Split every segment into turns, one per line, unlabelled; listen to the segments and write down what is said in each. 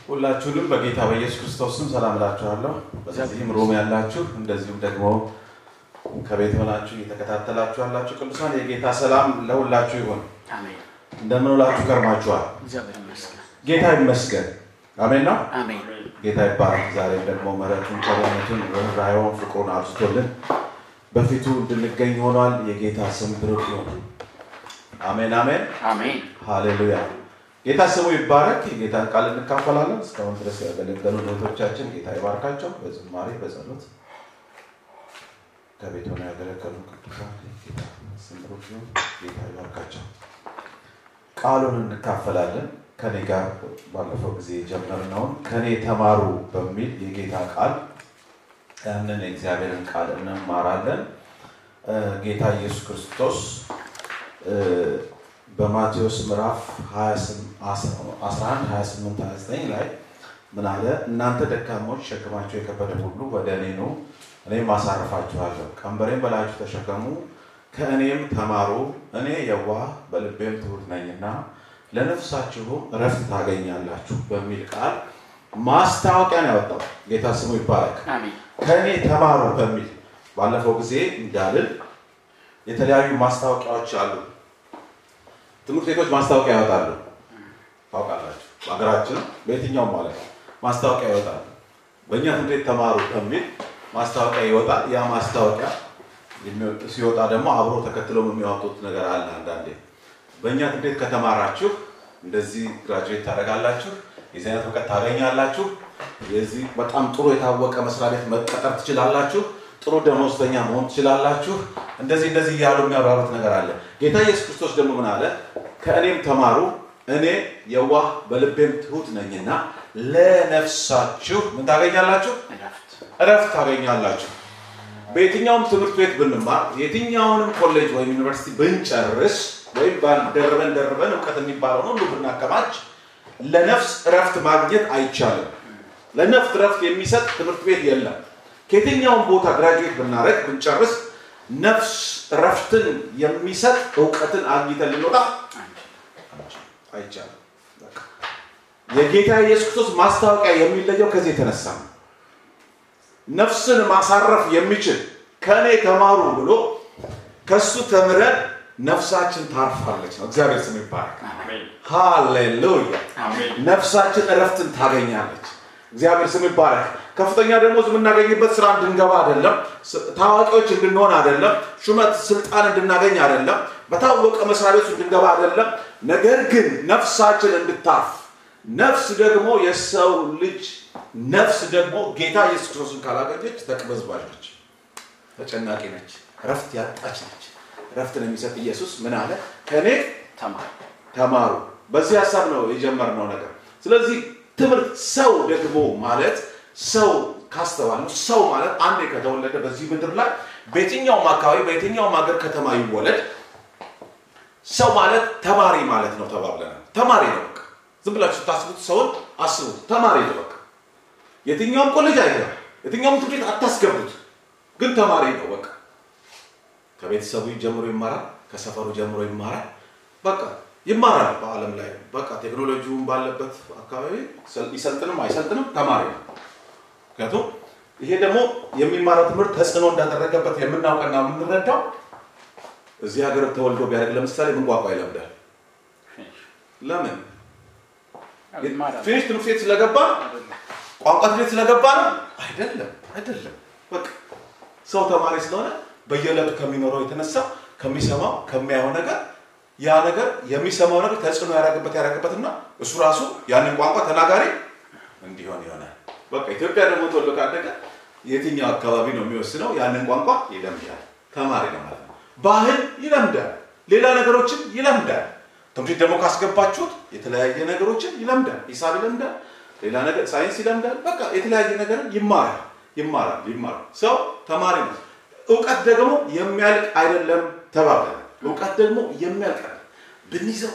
ሁላችሁንም በጌታ በኢየሱስ ክርስቶስ ስም ሰላም እላችኋለሁ። በዚህም ሮም ያላችሁ እንደዚሁም ደግሞ ከቤት ሆናችሁ እየተከታተላችሁ ያላችሁ ቅዱሳን የጌታ ሰላም ለሁላችሁ ይሁን።
አሜን።
እንደምን ውላችሁ ከርማችኋል?
እግዚአብሔር ይመስገን።
ጌታ ይመስገን። አሜን ነው።
አሜን።
ጌታ ይባረክ። ዛሬ ደግሞ ምሕረቱን ቸርነቱን ራእዩን ፍቅሩን አብዝቶልን በፊቱ እንድንገኝ ሆኗል። የጌታ ስም ብሩክ ይሁን። አሜን አሜን
አሜን።
ሃሌሉያ። ጌታ ስሙ ይባረክ። የጌታን ቃል እንካፈላለን። እስካሁን ድረስ ያገለገሉ እህቶቻችን ጌታ ይባርካቸው። በዝማሬ በጸሎት ከቤት ሆነው ያገለገሉ ቅዱሳን ጌታ ስም ብሩክ ይሁን። ጌታ ይባርካቸው። ቃሉን እንካፈላለን። ከኔ ጋር ባለፈው ጊዜ ጀመርነውን ከኔ ተማሩ በሚል የጌታ ቃል ያንን የእግዚአብሔርን ቃል እንማራለን። ጌታ ኢየሱስ ክርስቶስ በማቴዎስ ምዕራፍ 11:28-29 ላይ ምን አለ? እናንተ ደካሞች ሸክማችሁ የከበደ ሁሉ ወደ እኔ ኑ፣ እኔም አሳርፋችኋለሁ። ቀንበሬን በላያችሁ ተሸከሙ፣ ከእኔም ተማሩ፣ እኔ የዋህ በልቤም ትሑት ነኝና ለነፍሳችሁም እረፍት ታገኛላችሁ በሚል ቃል ማስታወቂያን ያወጣው ጌታ ስሙ ይባረክ።
አሜን።
ከእኔ ተማሩ በሚል ባለፈው ጊዜ እንዳልን የተለያዩ ማስታወቂያዎች አሉ። ትምህርት ቤቶች ማስታወቂያ ያወጣሉ። ታውቃላችሁ፣ በአገራችን በየትኛውም ማለት ማስታወቂያ ያወጣሉ። በእኛ ትምህርት ቤት ተማሩ በሚል ማስታወቂያ ይወጣል። ያ ማስታወቂያ ሲወጣ ደግሞ አብሮ ተከትለው የሚያወጡት ነገር አለ። አንዳንዴ በእኛ ትምህርት ቤት ከተማራችሁ እንደዚህ ግራጁዌት ታደርጋላችሁ፣ የዚህ አይነት እውቀት ታገኛላችሁ፣ የዚህ በጣም ጥሩ የታወቀ መስሪያ ቤት መቀጠር ትችላላችሁ፣ ጥሩ ደመወዝተኛ መሆን ትችላላችሁ፣ እንደዚህ እያሉ የሚያወሩት ነገር አለ። ጌታ ኢየሱስ ክርስቶስ ደግሞ ምን አለ? ከእኔም ተማሩ፣ እኔ የዋህ በልቤም ትሑት ነኝና ለነፍሳችሁ ምን ታገኛላችሁ? እረፍት ታገኛላችሁ። በየትኛውም ትምህርት ቤት ብንማር፣ የትኛውንም ኮሌጅ ወይም ዩኒቨርሲቲ ብንጨርስ ወይም ደርበን እውቀት የሚባለውን ሁሉ ብናከማች ለነፍስ እረፍት ማግኘት አይቻልም። ለነፍስ እረፍት የሚሰጥ ትምህርት ቤት የለም። ከየትኛውም ቦታ ግራጁዌት ብናረግ ብንጨርስ ነፍስ እረፍትን የሚሰጥ እውቀትን አግኝተን ልንወጣ አይቻልም። የጌታ ኢየሱስ ክርስቶስ ማስታወቂያ የሚለየው ከዚህ የተነሳ ነው። ነፍስን ማሳረፍ የሚችል ከኔ ተማሩ ብሎ ከሱ ተምረን ነፍሳችን ታርፋለች ነው። እግዚአብሔር ስም ይባረክ። ሃሌሉያ። ነፍሳችን እረፍትን ታገኛለች። እግዚአብሔር ስም ይባረክ። ከፍተኛ ደሞዝ የምናገኝበት ስራ እንድንገባ አይደለም፣ ታዋቂዎች እንድንሆን አይደለም፣ ሹመት ስልጣን እንድናገኝ አይደለም፣ በታወቀ መስሪያ ቤት እንድንገባ አይደለም። ነገር ግን ነፍሳችን እንድታርፍ፣ ነፍስ ደግሞ የሰው ልጅ ነፍስ ደግሞ ጌታ ኢየሱስ ክርስቶስን ካላገኘች ተቅበዝባዥ ነች፣ ተጨናቂ ነች፣ እረፍት ያጣች ነች። እረፍትን የሚሰጥ ኢየሱስ ምን አለ? ከኔ ተማሩ። በዚህ ሐሳብ ነው የጀመርነው ነገር። ስለዚህ ትምህርት ሰው ደግሞ ማለት ሰው ካስተዋልነው ሰው ማለት አንዴ ከተወለደ በዚህ ምድር ላይ በየትኛውም አካባቢ በየትኛውም ሀገር ከተማ ይወለድ ሰው ማለት ተማሪ ማለት ነው ተባብለናል። ተማሪ ነው በቃ። ዝም ብላችሁ ታስቡት፣ ሰውን አስቡት፣ ተማሪ ነው በቃ። የትኛውም ኮሌጅ አይገባ፣ የትኛውም ትምህርት ቤት አታስገቡት፣ ግን ተማሪ ነው በቃ። ከቤተሰቡ ጀምሮ ይማራል፣ ከሰፈሩ ጀምሮ ይማራል፣ በቃ ይማራል። በአለም ላይ በቃ ቴክኖሎጂውን ባለበት አካባቢ ይሰልጥንም አይሰልጥንም ተማሪ ነው። ምክንያቱም ይሄ ደግሞ የሚማረው ትምህርት ተጽዕኖ እንዳደረገበት የምናውቀና የምንረዳው እዚህ ሀገር ተወልዶ ቢያደርግ ለምሳሌ ምን ቋንቋ ይለምዳል? ለምን? ፊኒሽ ትምህርት ቤት ስለገባ ቋንቋ ትምህርት ቤት ስለገባ ነው? አይደለም። በቃ ሰው ተማሪ ስለሆነ በየዕለቱ ከሚኖረው የተነሳ ከሚሰማው ከሚያየው ነገር ያ ነገር የሚሰማው ነገር ተጽዕኖ ያደረገበትና እሱ ራሱ ያንን ቋንቋ ተናጋሪ እንዲሆን ይሆናል። በቃ ኢትዮጵያ ደግሞ ተወልዶ ካደገ የትኛው አካባቢ ነው የሚወስነው? ያንን ቋንቋ ይለምዳል። ተማሪ ነው ማለት ነው። ባህል ይለምዳል፣ ሌላ ነገሮችን ይለምዳል። ትምህርት ደግሞ ካስገባችሁት የተለያየ ነገሮችን ይለምዳል። ሂሳብ ይለምዳል፣ ሌላ ነገር ሳይንስ ይለምዳል። በቃ የተለያየ ነገር ይማራል። ሰው ተማሪ ነው። እውቀት ደግሞ የሚያልቅ አይደለም ተባብለናል። እውቀት ደግሞ የሚያልቅ አይደለም። ብንይዘው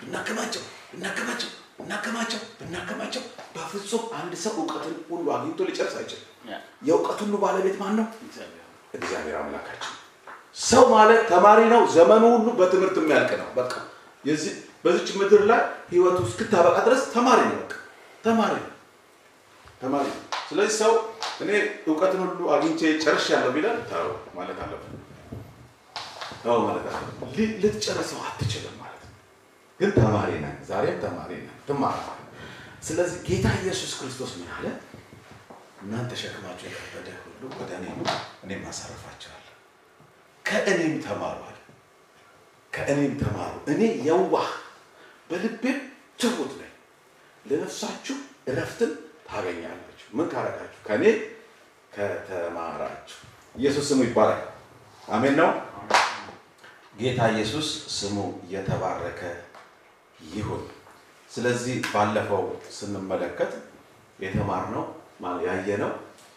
ብናከማቸው በፍጹም አንድ ሰው እውቀትን ሁሉ አግኝቶ ሊጨርስ አይችልም። የእውቀት ሁሉ ባለቤት ማን ነው? እግዚአብሔር አምላካችን። ሰው ማለት ተማሪ ነው። ዘመኑ ሁሉ በትምህርት የሚያልቅ ነው። በቃ በዚች ምድር ላይ ህይወቱ እስክታበቃ ድረስ ተማሪ ነው። በቃ ተማሪ ተማሪ ስለዚህ ሰው እኔ ዕውቀትን ሁሉ አግኝቼ ጨርሻለሁ ቢላል ታው ማለት አለበት ታው ማለት አለበት ልትጨርሰው አትችልም ማለት ነው ግን ተማሪ ነህ ዛሬም ተማሪ ነህ ትማራለህ ስለዚህ ጌታ ኢየሱስ ክርስቶስ ምን አለ እናንተ ሸክማችሁ የከበደ ሁሉ ወደ እኔ ማሳረፋችኋለሁ ከእኔም ተማሩ አለ ከእኔም ተማሩ እኔ የዋህ በልቤም ትሁት ነኝ ለነፍሳችሁ እረፍትን ታገኛላችሁ ምን ካረጋችሁ ከኔ ከተማራችሁ ኢየሱስ ስሙ ይባረክ አሜን ነው ጌታ ኢየሱስ ስሙ የተባረከ ይሁን ስለዚህ ባለፈው ስንመለከት የተማርነው ማለት ያየነው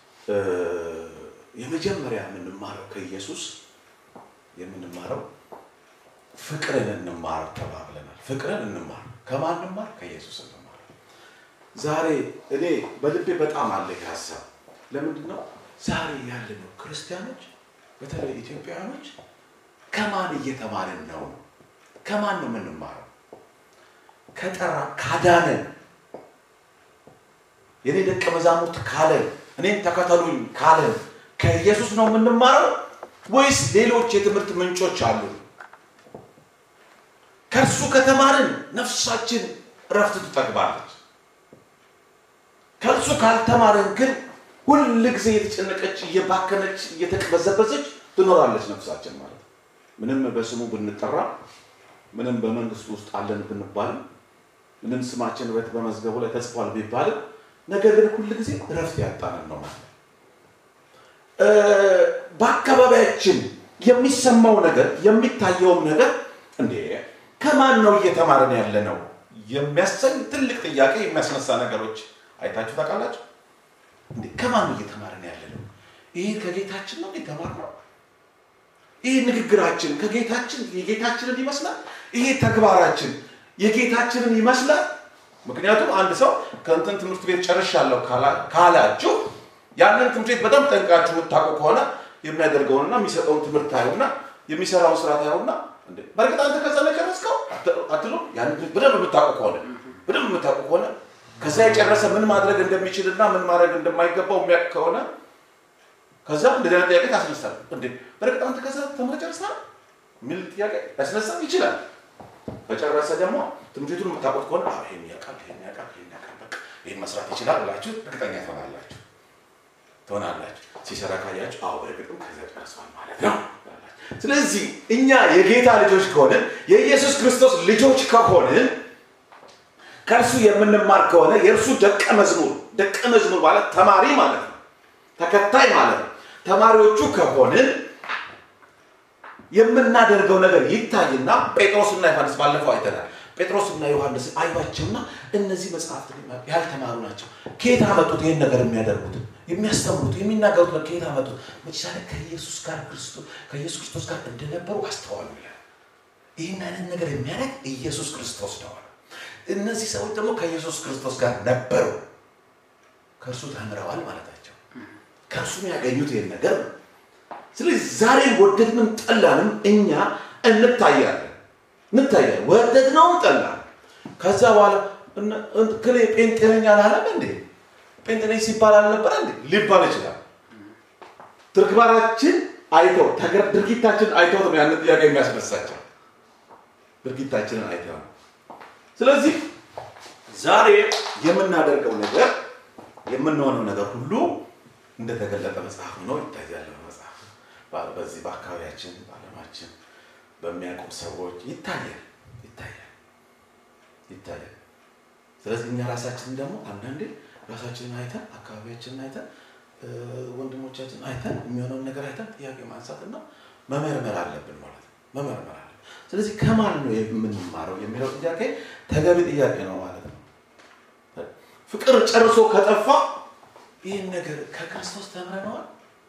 የመጀመሪያ የምንማረው ከኢየሱስ የምንማረው ፍቅርን እንማር ተባብለናል ፍቅርን እንማር ከማን እንማር ከኢየሱስ እንማር ዛሬ እኔ በልቤ በጣም አለ ሐሳብ ለምንድነው ዛሬ ያለነው ክርስቲያኖች በተለይ ኢትዮጵያውያኖች ከማን እየተማርን ነው ከማን ነው የምንማረው ከጠራ ካዳነን የኔ ደቀ መዛሙርት ካለን እኔን ተከተሉኝ ካለን ከኢየሱስ ነው የምንማረው ወይስ ሌሎች የትምህርት ምንጮች አሉ ከሱ ከተማርን ነፍሳችን ረፍት ትጠግባለች ከሱ ካልተማርን ግን ሁሉ ጊዜ የተጨነቀች እየባከነች እየተቀበዘበዘች ትኖራለች ነፍሳችን ማለት ምንም በስሙ ብንጠራ ምንም በመንግስቱ ውስጥ አለን ብንባል ምንም ስማችን በመዝገቡ ላይ ተጽፏል ቢባል ነገር ግን ሁሉ ጊዜ ረፍት ያጣነን ነው ማለት በአካባቢያችን የሚሰማው ነገር የሚታየው ነገር እንዴ ከማን ነው እየተማረን ያለ ነው የሚያሰኝ ትልቅ ጥያቄ የሚያስነሳ ነገሮች አይታችሁ ታውቃላችሁ እንዴ ከማን ነው እየተማረን ያለ ነው ይሄ ከጌታችን ነው የተማርነው ይሄ ንግግራችን ከጌታችን የጌታችንን ይመስላል ይሄ ተግባራችን የጌታችንን ይመስላል ምክንያቱም አንድ ሰው ከእንትን ትምህርት ቤት ጨርሻለሁ ካላችሁ ያንን ትምህርት ቤት በጣም ጠንቃችሁ ታውቁ ከሆነ የሚያደርገውና የሚሰጠውን ትምህርት ታዩና የሚሰራውን ስራ ታዩና እንዴ በርግጥ አንተ ከዛ ላይ ጨረስከው አትሉ ያንን በደንብ የምታውቁ ከሆነ ከዛ የጨረሰ ምን ማድረግ እንደሚችልና ምን ማድረግ እንደማይገባው የሚያውቅ ከሆነ ከዛ እንደዚህ አይነት ጥያቄ ታስነሳል እንዴ በርግጥ አንተ ከዛ ተምረህ ጨርሰሃል ምን ጥያቄ ያስነሳ ይችላል በጨረሰ ደግሞ ትምህርቱን የምታውቁት ከሆነ ይሄን ያውቃል በቃ ይሄን መስራት ይችላል ብላችሁ እርግጠኛ ትሆናላችሁ ሲሰራ ካያችሁ በርግጥም ከዛ ጨርሰዋል ማለት ነው ስለዚህ እኛ የጌታ ልጆች ከሆነ የኢየሱስ ክርስቶስ ልጆች ከሆነ ከርሱ የምንማር ከሆነ የርሱ ደቀ መዝሙር ማለት ተማሪ ማለት ነው ተከታይ ማለት ነው ተማሪዎቹ ከሆነ የምናደርገው ነገር ይታይና ጴጥሮስና ዮሐንስ ባለፈው አይተናል ጴጥሮስና ዮሐንስ አይዋቸውና እነዚህ መጽሐፍት ያልተማሩ ናቸው ከየት አመጡት ይሄን ነገር የሚያደርጉት የሚያስተምሩት የሚናገሩት ከየት አመጡት መቻለ ከኢየሱስ ክርስቶስ ጋር እንደነበሩ አስተዋሉ ይላል ይሄን አይነት ነገር የሚያደርግ ኢየሱስ ክርስቶስ ነው እነዚህ ሰዎች ደግሞ ከኢየሱስ ክርስቶስ ጋር ነበሩ ከእርሱ ተምረዋል ማለታቸው ከእርሱ ያገኙት ይሄን ነገር ስለዚህ ዛሬ ወደድንም ጠላንም እኛ እንታያለን ወደድነው ጠላን ከዛ በኋላ ከሌ ጴንጤነኛ አላለም እንዴ ጴንጤነኝ ሲባል አልነበረ እንዴ ሊባል ይችላል ተግባራችን አይተው ድርጊታችን አይተው ነው ያን ጥያቄ የሚያስነሳቸው ድርጊታችንን አይተው ስለዚህ ዛሬ የምናደርገው ነገር የምንሆነው ነገር ሁሉ እንደተገለጠ መጽሐፍ ነው ይታያል መጽሐፍ በዚህ በአካባቢያችን በዓለማችን በሚያውቁ ሰዎች ይታያል ስለዚህ እኛ ራሳችን ደግሞ አንዳንዴ ራሳችንን አይተን አካባቢያችንን አይተን ወንድሞቻችን አይተን የሚሆነው ነገር አይተን ጥያቄ ማንሳትና መመርመር አለብን ማለት ነው መመርመር አለብን ስለዚህ ከማን ነው የምንማረው የሚለው ጥያቄ ተገቢ ጥያቄ ነው ማለት ነው ፍቅር ጨርሶ ከጠፋ ይሄን ነገር ከክርስቶስ ተምረናል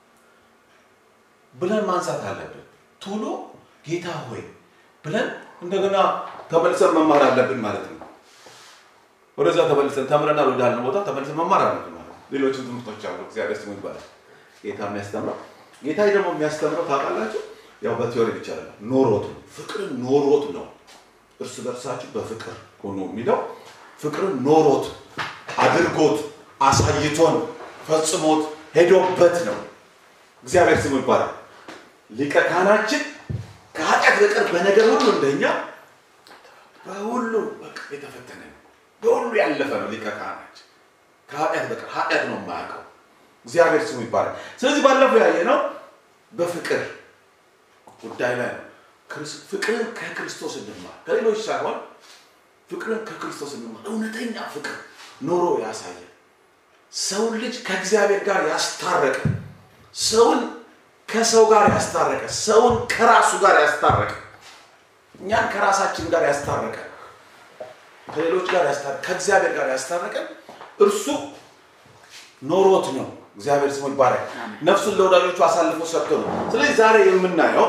ብለን ማንሳት አለብን ቶሎ ጌታ ሆይ ብለን እንደገና ተመልሰን መማር አለብን ማለት ነው ወደዛ ተመልሰን ተምረናል ወዳልን ቦታ ተመልሰን መማር አለብን ማለት ነው ሌሎች ትምህርቶች አሉ እግዚአብሔር ስሙ ይባረክ ጌታ የሚያስተምረው ጌታ ደግሞ የሚያስተምረው ታውቃላችሁ ያው በቲዮሪ ብቻ አይደለም ኖሮት ፍቅርን ኖሮት ነው እርስ በርሳችሁ በፍቅር ሆኖ የሚለው ፍቅርን ኖሮት አድርጎት አሳይቶን ፈጽሞት ሄዶበት ነው። እግዚአብሔር ስሙ ይባላል። ሊቀ ካህናችን ከኃጢአት በቀር በነገር ሁሉ እንደኛ በሁሉ በቃ የተፈተነ ነው። በሁሉ ያለፈ ነው ሊቀ ካህናችን። ከኃጢአት በቀር ኃጢአት ነው የማያውቀው። እግዚአብሔር ስሙ ይባላል። ስለዚህ ባለፈው ያየነው በፍቅር ጉዳይ ላይ ነው። ፍቅርን ከክርስቶስ እንማር፣ ከሌሎች ሳይሆን ፍቅርን ከክርስቶስ እንማር። እውነተኛ ፍቅር ኖሮ ያሳየ ሰውን ልጅ ከእግዚአብሔር ጋር ያስታረቀ፣ ሰውን ከሰው ጋር ያስታረቀ፣ ሰውን ከራሱ ጋር ያስታረቀ፣ እኛን ከራሳችን ጋር ያስታረቀ፣ ከሌሎች ጋር ያስታረቀ፣ ከእግዚአብሔር ጋር ያስታረቀ እርሱ ኖሮት ነው። እግዚአብሔር ስሙ ይባረክ። ነፍሱን ለወዳጆቹ አሳልፎ ሰጥቶ ነው። ስለዚህ ዛሬ የምናየው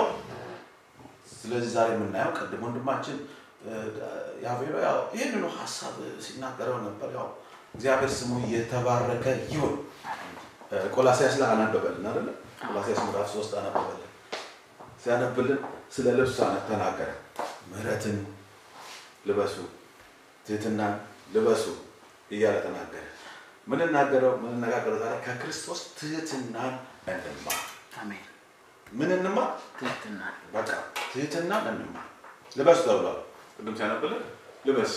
ቅድም ወንድማችን ያቬሎ ያው ይሄንን ሐሳብ ሲናገረው ነበር። ያው እግዚአብሔር ስሙ የተባረከ ይሁን። ቆላስይስ ላይ አነበበልን አይደል? ቆላስይስ ምዕራፍ 3 አነበበልን። ሲያነብልን ስለ ልብስ ተናገረ። ምህረትን ልበሱ፣ ትህትናን ልበሱ እያለ ተናገረ። ምን እናገረው ዛሬ ከክርስቶስ ትህትናን እንማር። አሜን። ምን እንማር? ትህትናን። በቃ ትህትናን እንማር። ልበሱ ተብሏል። ቅድም ሲያነብልን ልበስ።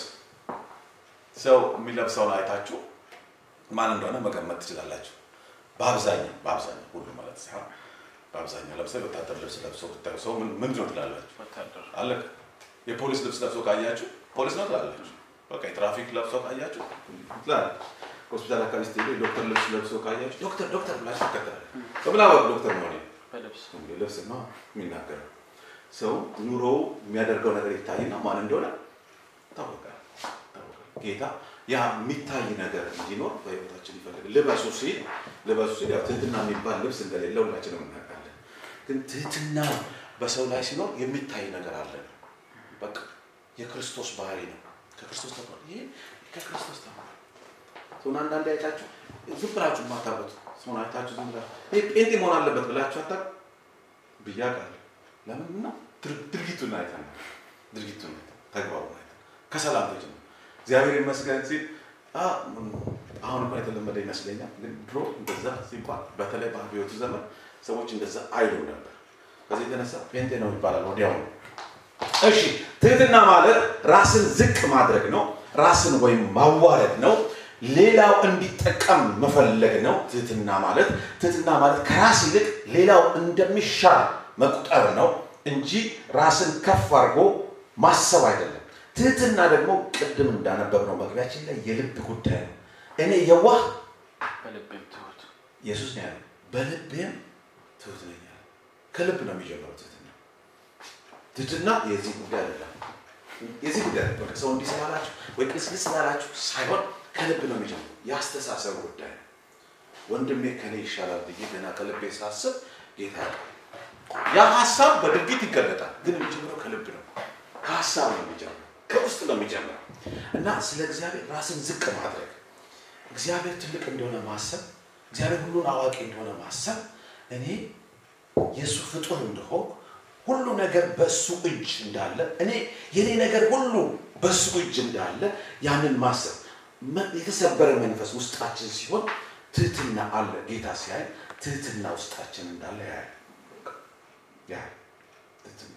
ሰው የሚለብሰውን አይታችሁ ማን እንደሆነ መገመት ትችላላችሁ። በአብዛኛው ሁሉ ማለት ሳይሆን በአብዛኛው ለምሳሌ ወታደር ልብስ ለብሶ ሰው ምን ነው ትላላችሁ? ወታደር አለቀ። የፖሊስ ልብስ ለብሶ ካያችሁ ፖሊስ ነው ትላላችሁ። በቃ የትራፊክ ለብሶ ካያችሁ ትላላችሁ። ሆስፒታል አካባቢ ስትሄዱ ዶክተር ልብስ ለብሶ ካያችሁ ዶክተር ብላችሁ ትከተላላችሁ። በምናባብ ዶክተር ነው ልብስ ነው የሚናገረው። ሰው ኑሮው የሚያደርገው ነገር ይታይና ማን እንደሆነ ታወቃል። ጌታ ያ የሚታይ ነገር እንዲኖር በህይወታችን ይፈልጋል። ልበሱ ሲል ያው ትህትና የሚባል ልብስ እንደሌለ ሁላችንም እናውቃለን። ግን ትህትና በሰው ላይ ሲኖር የሚታይ ነገር አለ። በቃ የክርስቶስ ባህሪ ነው። ከክርስቶስ ተማሩ። ይሄ ከክርስቶስ ተማሩ። ሰውን አንዳንዴ አይታችሁ ዝም ብላችሁ ማታውቁት ሰውን አይታችሁ ዝም ብላችሁ ይሄ ጴንጤ መሆን አለበት ብላችሁ አታውቁ ብያለሁ። ለምን ነው? ድርጊቱን አይተን ተግባሩን አይተን ከሰላምቶች ነው እግዚአብሔር ይመስገን ሲል አሁን እንኳን የተለመደ ይመስለኛል። ግን ድሮ እንደዛ ሲባል በተለይ በአብዮቱ ዘመን ሰዎች እንደዛ አይሉ ነበር። ከዚህ የተነሳ ጴንጤ ነው ይባላል ወዲያው። እሺ ትህትና ማለት ራስን ዝቅ ማድረግ ነው። ራስን ወይም ማዋረድ ነው። ሌላው እንዲጠቀም መፈለግ ነው። ትህትና ማለት ከራስ ይልቅ ሌላው እንደሚሻል መቁጠር ነው እንጂ ራስን ከፍ አድርጎ ማሰብ አይደለም። ትህትና ደግሞ ቅድም እንዳነበብነው መግቢያችን ላይ የልብ ጉዳይ ነው። እኔ የዋህ በልቤም ትሁት ኢየሱስ ነው ያለው። በልቤም ትሁት ነኝ ያለው። ከልብ ነው የሚጀምረው ትህትና የዚህ ጉዳይ አይደለም። የዚህ ጉዳይ በቃ ሰው እንዲሰማላችሁ ወይ ቅስቅስ ስላላችሁ ሳይሆን ከልብ ነው የሚጀምረው። ያስተሳሰብ ጉዳይ ነው። ወንድሜ ከኔ ይሻላል ብዬ ገና ከልቤ ሳስብ ጌታ ያ ሐሳብ በድርጊት ይገለጣል። ግን የሚጀምረው ከልብ ነው። ከሐሳብ ነው የሚጀምረው። ከውስጥ ነው የሚጀምረው። እና ስለ እግዚአብሔር ራስን ዝቅ ማድረግ፣ እግዚአብሔር ትልቅ እንደሆነ ማሰብ፣ እግዚአብሔር ሁሉን አዋቂ እንደሆነ ማሰብ፣ እኔ የሱ ፍጡር እንደሆነ ሁሉ ነገር በሱ እጅ እንዳለ፣ እኔ የኔ ነገር ሁሉ በሱ እጅ እንዳለ ያንን ማሰብ። የተሰበረ መንፈስ ውስጣችን ሲሆን ትህትና አለ። ጌታ ሲያይ ትህትና ውስጣችን እንዳለ ያያል። ትህትና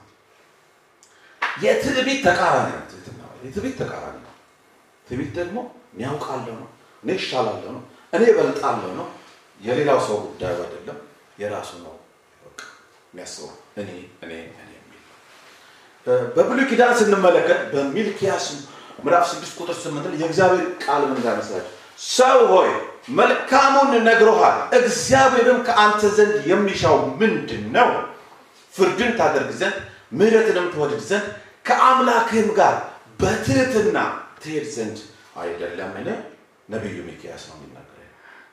የትዕቢት ተቃራኒ ነው። የትዕቢት ተቃራኒ ነው። ትዕቢት ደግሞ የሚያውቃለሁ ነው፣ እኔ እሻላለሁ ነው፣ እኔ እበልጣለሁ ነው። የሌላው ሰው ጉዳይ አይደለም፣ የራሱ ነው። በቃ የሚያስበው እኔ የሚል በብሉይ ኪዳን ስንመለከት በሚልክያስ ምዕራፍ 6 ቁጥር 8 ላይ የእግዚአብሔር ቃል ምን እንዳመስላችሁ? ሰው ሆይ መልካሙን ነግሮሃል፣ እግዚአብሔርም ከአንተ ዘንድ የሚሻው ምንድነው? ፍርድን ታደርግ ዘንድ ምህረትንም ትወድድ ዘንድ ከአምላክህም ጋር በትህትና ትሄድ ዘንድ አይደለምን? ነብዩ ሚክያስ ነው የሚናገረው።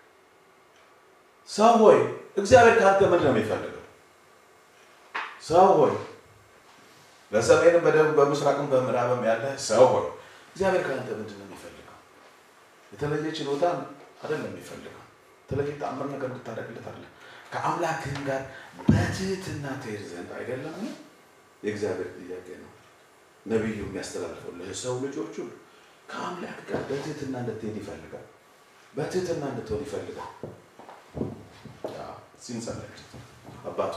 ሰው ሆይ እግዚአብሔር ካንተ ምን ነው የሚፈልገው? ሰው ሆይ በሰሜንም በደቡብ በምስራቅም በምዕራብም ያለ ሰው ሆይ እግዚአብሔር ካንተ ምንድን ነው የሚፈልገው? የተለየ ችሎታ አይደለም የሚፈልገው። የተለየ ተአምር ነገር እንድታደርግለት አይደለም። ከአምላክህም ጋር በትህትና ትሄድ ዘንድ አይደለምን? የእግዚአብሔር ጥያቄ ነው። ነብዩ የሚያስተላልፈው ለሰው ልጆች ሁሉ ከአምላክ ጋር በትህትና እንድትሄድ ይፈልጋል። በትህትና እንድትሆን ይፈልጋል። ሲንጸለይ አባቶ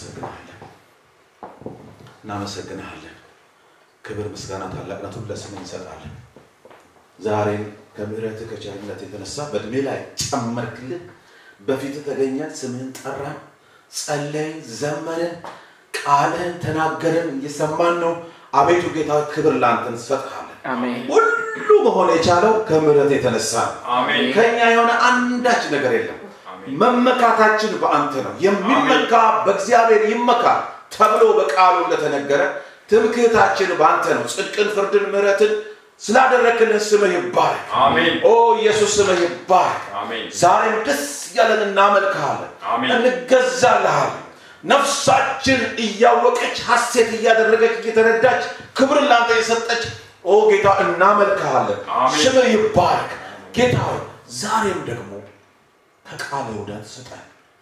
እናመሰግናለን። ክብር ምስጋና ታላቅነቱ ለስምህ እንሰጣለን። ዛሬን ከምሕረት ከቸርነት የተነሳ በእድሜ ላይ ጨመርክልን። በፊት ተገኘን፣ ስምህን ጠራን፣ ጸለይን፣ ዘመርን፣ ቃልህን ተናገርን፣ እየሰማን ነው። አቤቱ ጌታ ክብር ላንተ እንሰጥሃለን።
አሜን።
ሁሉ መሆን የቻለው ከምሕረት የተነሳ ነው።
አሜን።
ከኛ የሆነ አንዳች ነገር የለም። መመካታችን በአንተ ነው። የሚመካ በእግዚአብሔር ይመካ ተብሎ በቃሉ እንደተነገረ ትምክህታችን በአንተ ነው። ጽድቅን፣ ፍርድን፣ ምሕረትን ስላደረክልን ስምህ ይባረክ።
አሜን።
ኦ ኢየሱስ ስምህ ይባረክ።
አሜን።
ዛሬም ደስ ያለን እናመልክሃለን፣ እንገዛልሃለን። ነፍሳችን እያወቀች ሐሴት እያደረገች እየተረዳች ክብርን ላንተ የሰጠች ኦ ጌታ እናመልክሃለን። ስምህ ይባረክ ጌታ ሆይ ዛሬም ደግሞ ከቃል ወዳት ስጠን፣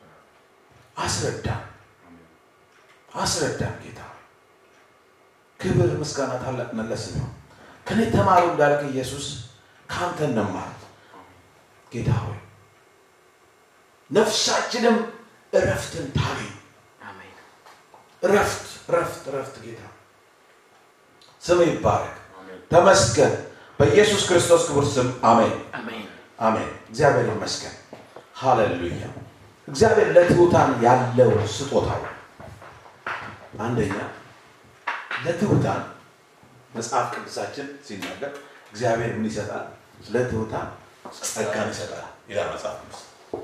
አስረዳን ጌታ ክብር ምስጋና ታላቅነት ለስምህ ነው። ከኔ ተማሩ እንዳልክ ኢየሱስ ካንተ እንማር ጌታ ሆይ ነፍሳችንም እረፍትን ታገኝ።
አሜን።
እረፍት ጌታ ስምህ ይባረክ፣ ተመስገን በኢየሱስ ክርስቶስ ክቡር ስም አሜን። አሜን። እግዚአብሔር ይመስገን። ሃሌሉያ። እግዚአብሔር ለትሑታን ያለው ስጦታው አንደኛ ለትሑታን መጽሐፍ ቅዱሳችን ሲናገር እግዚአብሔር ምን ይሰጣል? ለትሑታን ጸጋን ይሰጣል ይላል መጽሐፍ ቅዱስ።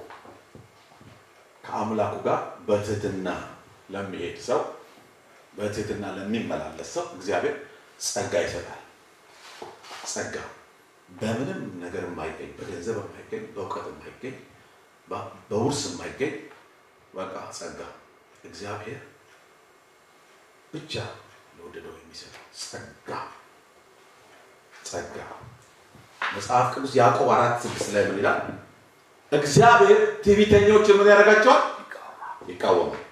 ከአምላኩ ጋር በትህትና ለሚሄድ ሰው፣ በትህትና ለሚመላለስ ሰው እግዚአብሔር ጸጋ ይሰጣል። ጸጋ በምንም ነገር የማይገኝ፣ በገንዘብ የማይገኝ፣ በእውቀት የማይገኝ፣ በውርስ የማይገኝ በቃ ጸጋ እግዚአብሔር ብቻ ለወደደው የሚሰጠው ጸጋ። መጽሐፍ ቅዱስ ያዕቆብ 4:6 ላይ ምን ይላል? እግዚአብሔር ትዕቢተኞችን ምን ያደርጋቸዋል? ይቃወማል፣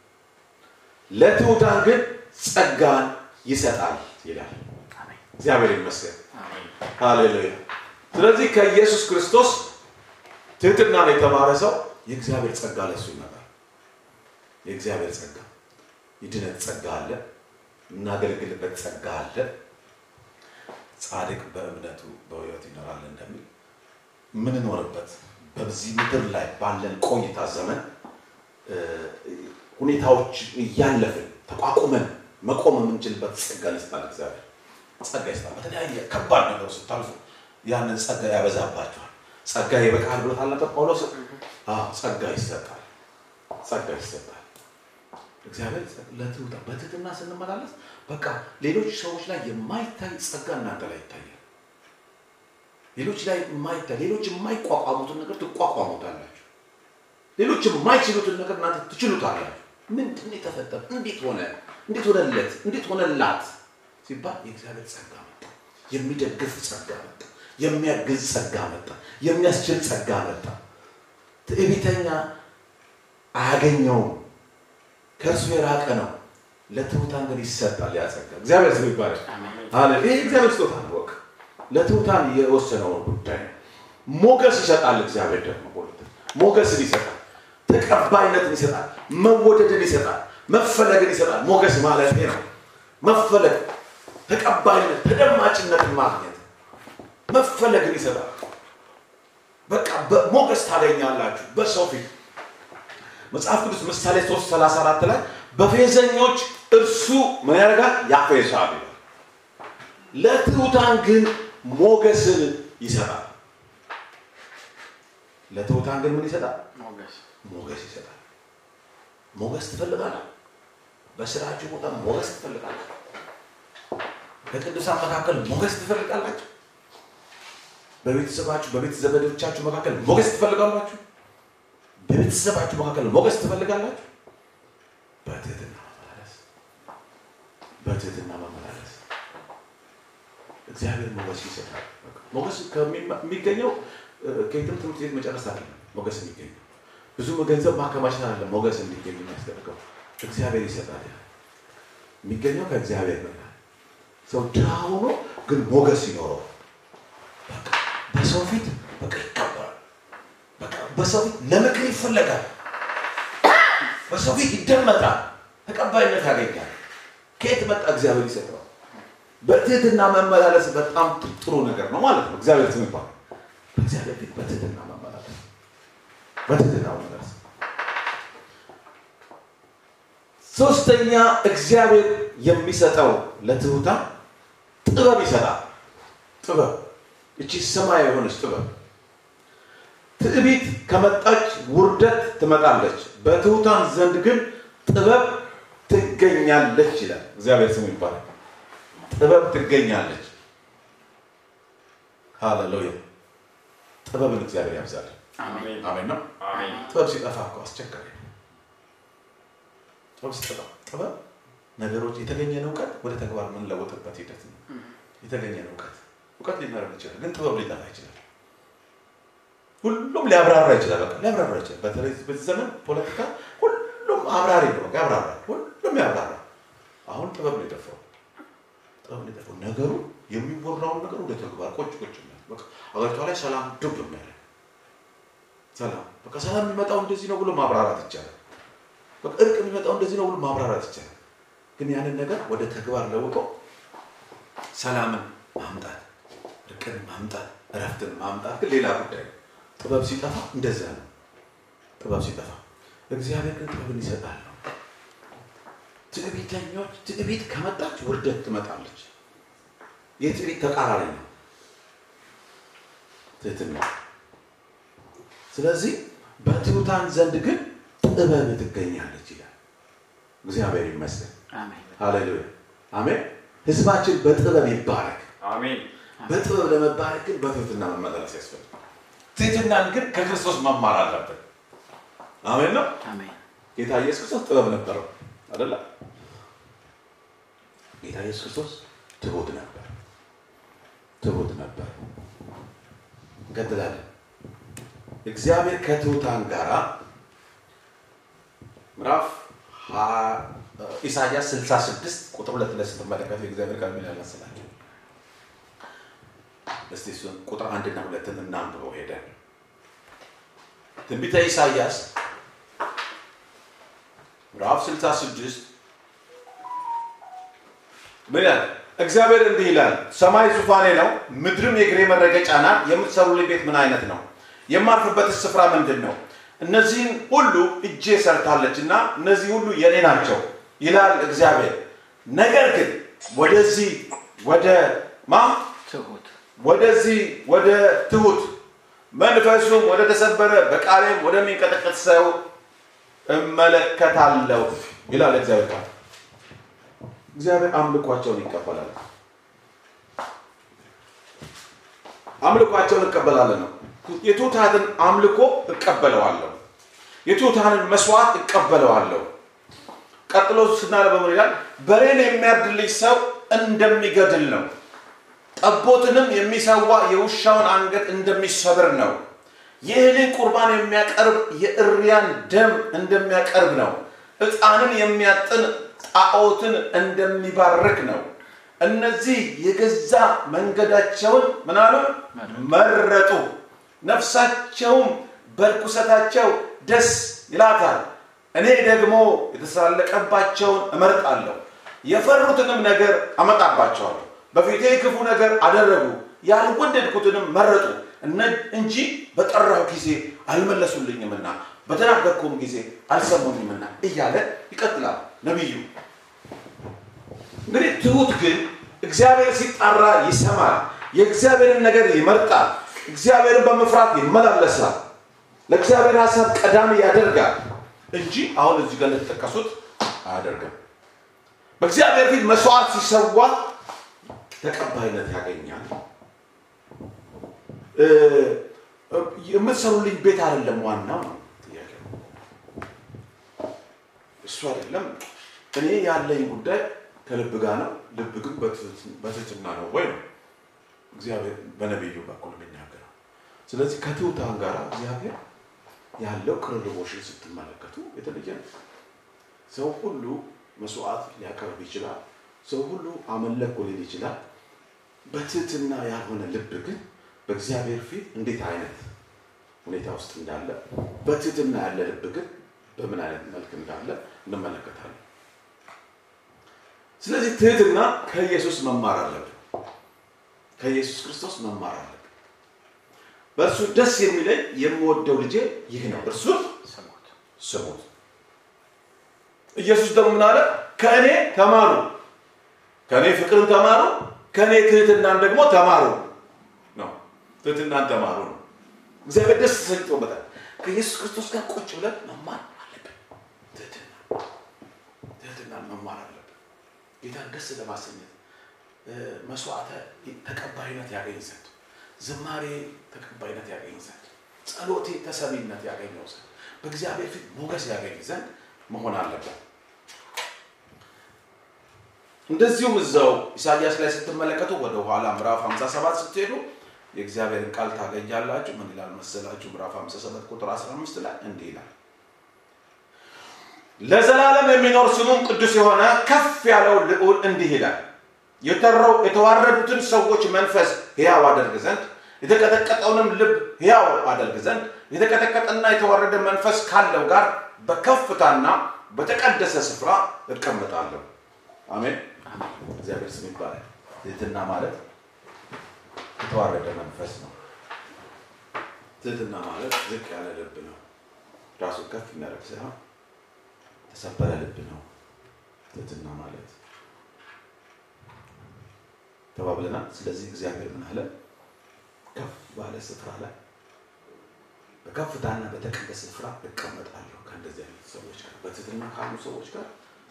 ለትሑታን ግን ጸጋን ይሰጣል ይላል። እግዚአብሔር ይመስገን። ሃሌሉያ። ስለዚህ ከኢየሱስ ክርስቶስ ትህትናን የተማረ ሰው የእግዚአብሔር ጸጋ ለሱ ይመጣል። የእግዚአብሔር ጸጋ የድነት ጸጋ አለ፣ እናገለግልበት ጸጋ አለ። ጻድቅ በእምነቱ በሕይወት ይኖራል እንደሚል ምንኖርበት በዚህ ምድር ላይ ባለን ቆይታ ዘመን ሁኔታዎች እያለፍን ተቋቁመን መቆም የምንችልበት ጸጋ ይሰጣል። እግዚአብሔር ጸጋ ይሰጣል። በተለያየ ከባድ ነገር ስታልፉ ያንን ጸጋ ያበዛባችኋል። ጸጋ ይበቃል ብሎ ታላቀ ጳውሎስ ጸጋ ይሰጣል። እግዚአብሔር ለትሑታን በትህትና ስንመላለስ በቃ ሌሎች ሰዎች ላይ የማይታይ ጸጋ እናንተ ላይ ይታያል። ሌሎች ላይ የማይታይ ሌሎች የማይቋቋሙትን ነገር ትቋቋሙታላችሁ። ሌሎች የማይችሉትን ነገር እናንተ ትችሉታላችሁ። ምንድን ነው የተፈጠረ? እንዴት ሆነለት? እንዴት ሆነላት ሲባል የእግዚአብሔር ጸጋ መጣ። የሚደግፍ ጸጋ መጣ። የሚያግዝ ጸጋ መጣ። የሚያስችል ጸጋ መጣ። ትዕቢተኛ አያገኘውም፣ ከእርሱ የራቀ ነው። ለትሑታን ግን ይሰጣል ያ ጸጋ። እግዚአብሔር ስም ይባረክ። አሜን። ይሄ እግዚአብሔር ስጦታ ነው። በቃ ለትሑታን የወሰነውን ጉዳይ ነው። ሞገስ ይሰጣል። እግዚአብሔር ደግሞ ሞገስን ይሰጣል፣ ተቀባይነትን ይሰጣል፣ መወደድን ይሰጣል፣ መፈለግን ይሰጣል። ሞገስ ማለት ይሄ ነው። መፈለግ፣ ተቀባይነት፣ ተደማጭነትን ማግኘት፣ መፈለግን ይሰጣል። በቃ ሞገስ ታገኛላችሁ በሰው ፊት። መጽሐፍ ቅዱስ ምሳሌ 3:34 ላይ በፌዘኞች እርሱ ምን ያደርጋል? ያፌዛል ይላል። ለትሑታን ግን ሞገስን ይሰጣል። ለትሑታን ግን ምን ይሰጣል? ሞገስ ይሰጣል። ሞገስ ትፈልጋላችሁ? በስራችሁ ቦታ ሞገስ ትፈልጋላችሁ? በቅዱሳን መካከል ሞገስ ትፈልጋላችሁ? በቤተሰባችሁ በቤተ ዘመዶቻችሁ መካከል ሞገስ ትፈልጋላችሁ? በቤተሰባችሁ መካከል ሞገስ ትፈልጋላችሁ? በትህትና መመላለስ እግዚአብሔር ሞገስ ይሰጣል። ሞገስ ከሚገኘው ከየትም ትምህርት ቤት መጨረስ አይደለም። ሞገስ የሚገኘው ብዙ ገንዘብ ማከማቸት አይደለም። ሞገስ እንዲገኝ የሚያስደርገው እግዚአብሔር ይሰጣል። የሚገኘው ከእግዚአብሔር ነው። ሰው ድሃ ሆኖ ግን ሞገስ ይኖረው በቃ በሰው ፊት በቃ ይከበራል። በሰው ለምክር ይፈለጋል በሰው ይደመጣል ተቀባይነት ያገኛል ከየት መጣ እግዚአብሔር ይሰጠው በትህትና መመላለስ በጣም ጥሩ ነገር ነው ማለት ነው እግዚአብሔር ሲመጣው እግዚአብሔር ፊት በትህትና መመላለስ በትህትና መመላለስ ሶስተኛ እግዚአብሔር የሚሰጠው ለትሁታ ጥበብ ይሰጣል ጥበብ እቺ ሰማይ የሆነች ጥበብ ትዕቢት ከመጣች ውርደት ትመጣለች በትሁታን ዘንድ ግን ጥበብ ትገኛለች ይላል እግዚአብሔር ስሙ ይባረክ ጥበብ ትገኛለች ሃሌሉያ ጥበብን እግዚአብሔር ያብዛል አሜን አሜን ነው አሜን ጥበብ ሲጠፋ እኮ አስቸጋሪ ጥበብ ነገሮች የተገኘነው ዕውቀት ወደ ተግባር ምን ለወጥበት ሂደት ነው የተገኘነው ዕውቀት ሊኖር ይችላል ግን ጥበብ ሊጠፋ ይችላል ሁሉም ሊያብራራ ይችላል በቃ ሊያብራራ ይችላል በተለይ በዚህ ዘመን ፖለቲካ ሁሉም አብራሪ ነው በቃ ያብራራ ሁሉም ያብራራ አሁን ጥበብ ሊጠፋው ነገሩ የሚወራው ነገር ወደ ተግባር ቁጭ ነው በቃ አገርቷ ላይ ሰላም ድብ ነው ያለው ሰላም በቃ ሰላም የሚመጣው እንደዚህ ነው ብሎ ማብራራት ይቻላል በቃ እርቅ የሚመጣው እንደዚህ ነው ብሎ ማብራራት ይቻላል ግን ያንን ነገር ወደ ተግባር ለውጦ ሰላምን ማምጣት እርቅን ማምጣት እረፍትን ማምጣት ግን ሌላ ጉዳይ ጥበብ ሲጠፋ እንደዛ ነው ጥበብ ሲጠፋ እግዚአብሔር ግን ጥበብን ይሰጣል ትዕቢተኞች ትዕቢት ከመጣች ውርደት ትመጣለች የትዕቢት ተቃራኒ ነው ትህትና ስለዚህ በትሑታን ዘንድ ግን ጥበብ ትገኛለች ይላል እግዚአብሔር ይመስገን አሜን ሃሌሉያ አሜን ህዝባችን በጥበብ ይባረክ አሜን በጥበብ ለመባረክ ግን በትህትና መመላለስ ያስፈልጋል ትህትናን ግን ከክርስቶስ መማር አለበት አሜን ነው አሜን ጌታ ኢየሱስ ክርስቶስ ጥበብ ነበረው አይደል ጌታ ኢየሱስ ክርስቶስ ትሁት ነበር ገድላለ እግዚአብሔር ከትሁታን ጋራ ምዕራፍ ኢሳይያስ 66 ቁጥር 2 ላይ ስትመለከቱ እግዚአብሔር ቃል ምን ያላሰላችሁ እስቲ እሱን ቁጥር 1 እና 2 እናንብበው ሄደን ትንቢተ ኢሳይያስ ምዕራፍ 66 ምን ይላል እግዚአብሔር እንዲህ ይላል ሰማይ ዙፋኔ ነው ምድርም የእግሬ መረገጫ ናት የምትሰሩልኝ ቤት ምን አይነት ነው የማርፍበት ስፍራ ምንድነው እነዚህን ሁሉ እጄ ሰርታለችና እነዚህ ሁሉ የኔ ናቸው ይላል እግዚአብሔር ነገር ግን ወደዚህ ወደ ትሁት መንፈሱም ወደ ተሰበረ በቃሌም ወደሚንቀጠቀጥ ሰው እመለከታለሁ ይላል እግዚአብሔር ቃል እግዚአብሔር አምልኳቸውን ይቀበላል አምልኳቸውን ይቀበላል ነው የትሁታንን አምልኮ እቀበለዋለሁ የትሁታንን መስዋዕት እቀበለዋለሁ ቀጥሎ ስናነበው ይላል በሬን የሚያርድልኝ ሰው እንደሚገድል ነው ጠቦትንም የሚሰዋ የውሻውን አንገት እንደሚሰብር ነው የእህልን ቁርባን የሚያቀርብ የእሪያን ደም እንደሚያቀርብ ነው ዕጣንን የሚያጥን ጣዖትን እንደሚባርክ ነው እነዚህ የገዛ መንገዳቸውን ምናሉ መረጡ ነፍሳቸውም በርኩሰታቸው ደስ ይላታል እኔ ደግሞ የተሳለቀባቸውን እመርጣለሁ የፈሩትንም ነገር አመጣባቸዋለሁ በፊቴ ክፉ ነገር አደረጉ ያልወደድኩትንም መረጡ እንጂ በጠራሁ ጊዜ አልመለሱልኝምና በተናገርኩም ጊዜ አልሰሙኝምና እያለ ይቀጥላል ነብዩ እንግዲህ ትሁት ግን እግዚአብሔር ሲጣራ ይሰማል የእግዚአብሔርን ነገር ይመርጣል እግዚአብሔርን በመፍራት ይመላለሳል ለእግዚአብሔር ሐሳብ ቀዳሚ ያደርጋል እንጂ አሁን እዚህ ጋር ለተጠቀሱት አያደርግም በእግዚአብሔር ፊት መስዋዕት ሲሰዋ ተቀባይነት ያገኛል የምትሰሩልኝ ቤት አይደለም ዋናው ጥያቄው እሱ አይደለም እኔ ያለኝ ጉዳይ ከልብ ጋር ነው ልብ ግን በትህትና ነው ወይ ነው እግዚአብሔር በነብዩ በኩል የሚናገረው ስለዚህ ከትሁታን ጋር እግዚአብሔር ያለው ቅርርቦሽን ስትመለከቱ የተለየ ሰው ሁሉ መስዋዕት ሊያቀርብ ይችላል ሰው ሁሉ አመለክ ሊል ይችላል በትህትና ያልሆነ ልብ ግን በእግዚአብሔር ፊት እንዴት አይነት ሁኔታ ውስጥ እንዳለ በትህትና ያለ ልብ ግን በምን አይነት መልክ እንዳለ እንመለከታለን። ስለዚህ ትህትና ከኢየሱስ መማር አለብን። ከኢየሱስ ክርስቶስ መማር አለብን። በእርሱ ደስ የሚለኝ የምወደው ልጄ ይህ ነው፣ እርሱን ስሙት። ኢየሱስ ደግሞ ምን አለ? ከእኔ ተማሩ፣ ከእኔ ፍቅርን ተማሩ፣ ከእኔ ትህትናን ደግሞ ተማሩ ነው። ትህትናን ተማሩ ነው። እግዚአብሔር ደስ ተሰኝቶበታል። ከኢየሱስ ክርስቶስ ጋር ቁጭ ብለን መማር አለብን። ትህትናን መማር አለብን። ጌታን ደስ ለማሰኘት መስዋዕተ ተቀባይነት ያገኝ ዘንድ፣ ዝማሬ ተቀባይነት ያገኝ ዘንድ፣ ጸሎቴ ተሰሚነት ያገኘው ዘንድ፣ በእግዚአብሔር ፊት ሞገስ ያገኝ ዘንድ መሆን አለበት። እንደዚሁም እዛው ኢሳይያስ ላይ ስትመለከቱ ወደ ኋላ ምዕራፍ 57 ስትሄዱ የእግዚአብሔርን ቃል ታገኛላችሁ። ምን ይላል መሰላችሁ? ምዕራፍ 57 ቁጥር 15 ላይ እንዲህ ይላል፣ ለዘላለም የሚኖር ስሙም ቅዱስ የሆነ ከፍ ያለው ልዑል እንዲህ ይላል፣ የተዋረዱትን ሰዎች መንፈስ ሕያው አደርግ ዘንድ፣ የተቀጠቀጠውንም ልብ ሕያው አደርግ ዘንድ፣ የተቀጠቀጠና የተዋረደ መንፈስ ካለው ጋር በከፍታና በተቀደሰ ስፍራ እቀመጣለሁ። አሜን። እግዚአብሔር ስም ይባረክ። ትህትና ማለት የተዋረደ መንፈስ ነው። ትህትና ማለት ዝቅ ያለ ልብ ነው። ራሱን ከፍ የሚያደርግ ሳይሆን የተሰበረ ልብ ነው ትህትና ማለት ተባብለናል። ስለዚህ እግዚአብሔር ምን አለ? ከፍ ባለ ስፍራ ላይ በከፍታና በተቀደሰ ስፍራ እቀመጣለሁ ከእንደዚህ አይነት ሰዎች ጋር፣ በትህትና ካሉ ሰዎች ጋር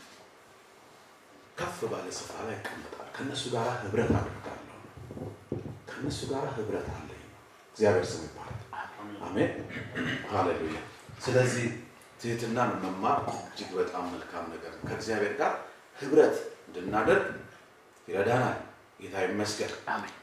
ከፍ ባለ ስፍራ ላይ እቀመጣለሁ። ከነሱ ጋር ህብረት አደርጋለሁ። ከነሱ ጋር ህብረት አለኝ። እግዚአብሔር ስም ይባረክ። አሜን ሃሌሉያ። ስለዚህ ትህትናን መማር እጅግ በጣም መልካም ነገር ነው። ከእግዚአብሔር ጋር ህብረት እንድናደርግ ይረዳናል። ጌታ ይመስገን። አሜን።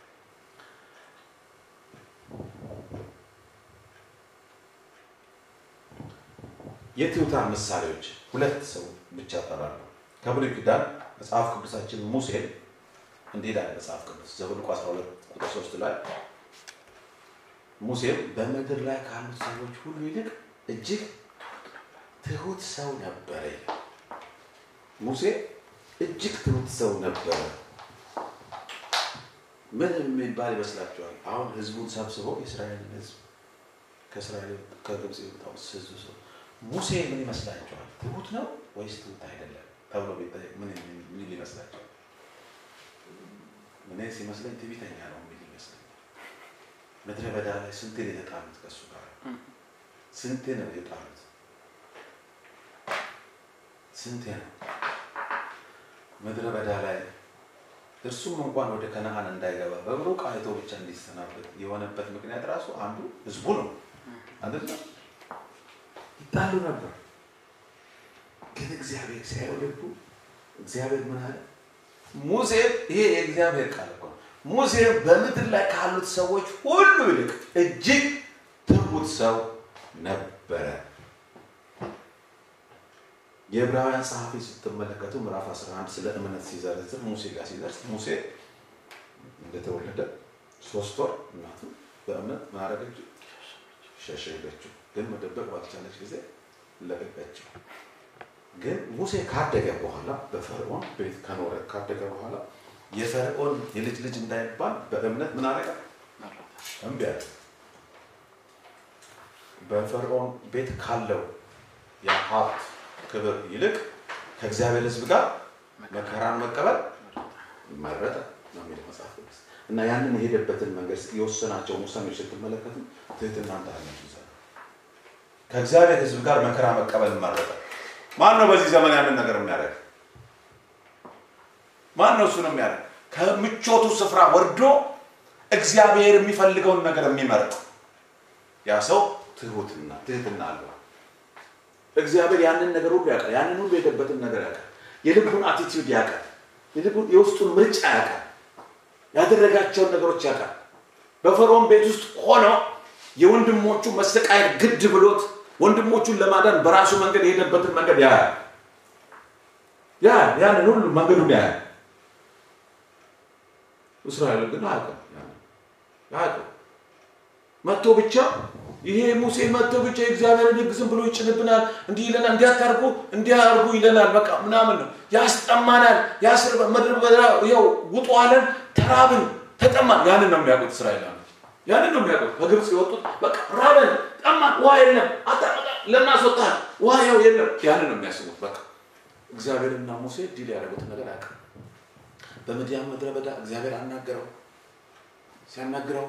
የትሑታን ምሳሌዎች ሁለት ሰው ብቻ ጠራለሁ። ከብሉይ ኪዳን መጽሐፍ ቅዱሳችን ሙሴ እንዲህ ይላል። መጽሐፍ ቅዱስ ዘኍልቍ 12 ቁጥር 3 ላይ ሙሴ በምድር ላይ ካሉት ሰዎች ሁሉ ይልቅ እጅግ ትሑት ሰው ነበረ ይላል። ሙሴ እጅግ ትሑት ሰው ነበረ። ምን የሚባል ይመስላችኋል? አሁን ህዝቡን ሰብስቦ የእስራኤልን ህዝብ ከግብጽ የወጣው ህዝብ ሰው ሙሴ ምን ይመስላችኋል? ትሑት ነው ወይስ ትሑት አይደለም ተብሎ ቢጠየቅ ምን ይመስላችኋል? ምን ሲመስለኝ ትዕቢተኛ ነው የሚል ይመስለኛል። ምድረ በዳ ላይ ስንቴ ነው የተጣሉት ከእሱ ጋር? ስንቴ ነው የተጣሉት? ስንቴ ነው ምድረ በዳ ላይ እርሱም እንኳን ወደ ከነዓን እንዳይገባ በሩቅ አይቶ ብቻ እንዲሰናበት የሆነበት ምክንያት ራሱ አንዱ ህዝቡ ነው አይደል? ይጣሉ ነበር። ግን እግዚአብሔር ሲያየው ልቡ እግዚአብሔር ምን አለ? ሙሴ ይሄ የእግዚአብሔር ቃል እኮ ነው። ሙሴ በምድር ላይ ካሉት ሰዎች ሁሉ ይልቅ እጅግ ትሑት ሰው ነበረ። የዕብራውያን ጸሐፊ ስትመለከቱ ምዕራፍ 11 ስለ እምነት ሲዘረዝር ሙሴ ጋር ሲደርስ ሙሴ እንደተወለደ 3 ወር እናቱ በእምነት ማረገች ሸሸገችው። ግን መደበቅ ባልቻለች ጊዜ ለቀቀችው። ግን ሙሴ ካደገ በኋላ በፈርዖን ቤት ካደገ በኋላ የፈርዖን የልጅ ልጅ እንዳይባል በእምነት ምን አደረገ? እምቢ አለ። በፈርዖን ቤት ካለው የሀብት ክብር ይልቅ ከእግዚአብሔር ሕዝብ ጋር መከራን መቀበል መረጠ ነው የሚለው መጽሐፍ ቅዱስ። እና ያንን የሄደበትን መንገድ የወሰናቸው ውሳኔዎች ስትመለከቱ ትህትናን ታያላችሁ። ከእግዚአብሔር ሕዝብ ጋር መከራ መቀበል መረጠ። ማን ነው በዚህ ዘመን ያንን ነገር የሚያደርግ? ማን ነው እሱን የሚያደርግ? ከምቾቱ ስፍራ ወርዶ እግዚአብሔር የሚፈልገውን ነገር የሚመርጥ ያ ሰው ትህትና አለው። እግዚአብሔር ያንን ነገር ሁሉ ያውቃል። ያንን ሁሉ የሄደበትን ነገር ያውቃል። የልቡን አቲቲዩድ ያውቃል። የልቡን የውስጡን ምርጫ ያውቃል። ያደረጋቸውን ነገሮች ያውቃል። በፈርዖን ቤት ውስጥ ሆኖ የወንድሞቹ መሰቃየት ግድ ብሎት ወንድሞቹን ለማዳን በራሱ መንገድ የሄደበትን መንገድ ያያል። ያንን ሁሉ መንገዱን ያያል። እስራኤል ግን አያውቅም። መጥቶ ብቻ ይሄ ሙሴ መጥቶ ብቻ እግዚአብሔርን ሕግ ዝም ብሎ ይጭንብናል እንዲህ ይለናል እንዲያርጉ ይለናል በቃ ምናምን ነው ያስጠማናል ያስርበ ምድር በዳ ያው ውጡ አለን ተራብን ተጠማን ያንን ነው የሚያውቁት እስራኤላውያን ያንን ነው የሚያውቁት ከግብጽ የወጡት በቃ ራበን ጠማን ውሃ የለም አጣጣ ለማስወጣን ውሃ ያው የለም ያንን ነው የሚያስቡት በቃ እግዚአብሔርና ሙሴ ዲል ያደረጉት ነገር አቀ በመዲያን ምድረ በዳ እግዚአብሔር አናገረው ሲያናግረው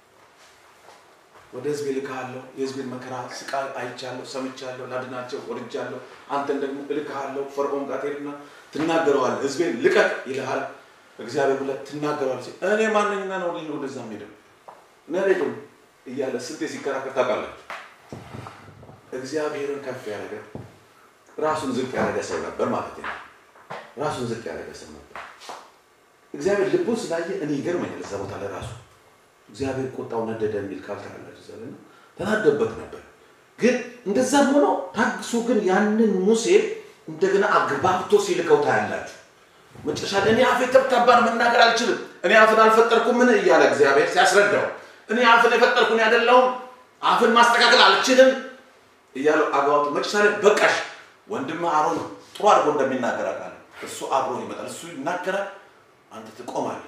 ወደ ህዝብ ልካለሁ የህዝብን መከራ ስቃይ አይቻለሁ ሰምቻለሁ ላድናቸው ወርጃለሁ አንተን ደግሞ ልካለሁ ፈርዖን ጋር ሄድና ትናገረዋል ህዝብን ልቀቅ ይልሃል እግዚአብሔር ብለ ትናገረዋል እኔ ማንኛና ነው ልጅ ወደዛ ሄደው ነሬዶ እያለ ስንት ሲከራከር ታውቃለህ እግዚአብሔርን ከፍ ያደረገ ራሱን ዝቅ ያደረገ ሰው ነበር ማለት ነው ራሱን ዝቅ ያደረገ ሰው ነበር እግዚአብሔር ልቡን ስላየ እኔ ይገርመኛል እዛ ቦታ ላይ ራሱ እግዚአብሔር ቆጣው ነደደ የሚል ቃል ተናገረ ዘለን ተናደበት ነበር ግን እንደዛም ሆኖ ታግሶ ግን ያንን ሙሴ እንደገና አግባብቶ ሲልከው ታያላችሁ መጨረሻ እኔ አፌ ተብታባን መናገር አልችልም እኔ አፍን አልፈጠርኩም ምን ይያለ እግዚአብሔር ሲያስረዳው እኔ አፍን የፈጠርኩኝ አይደለም አፍን ማስተካከል አልችልም ይያለው አግባብቶ መጨረሻ በቃሽ ወንድም አሮን ጥሩ አድርጎ እንደሚናገር አቃለ እሱ አብሮ ይመጣል እሱ ይናገራል አንተ ትቆማለህ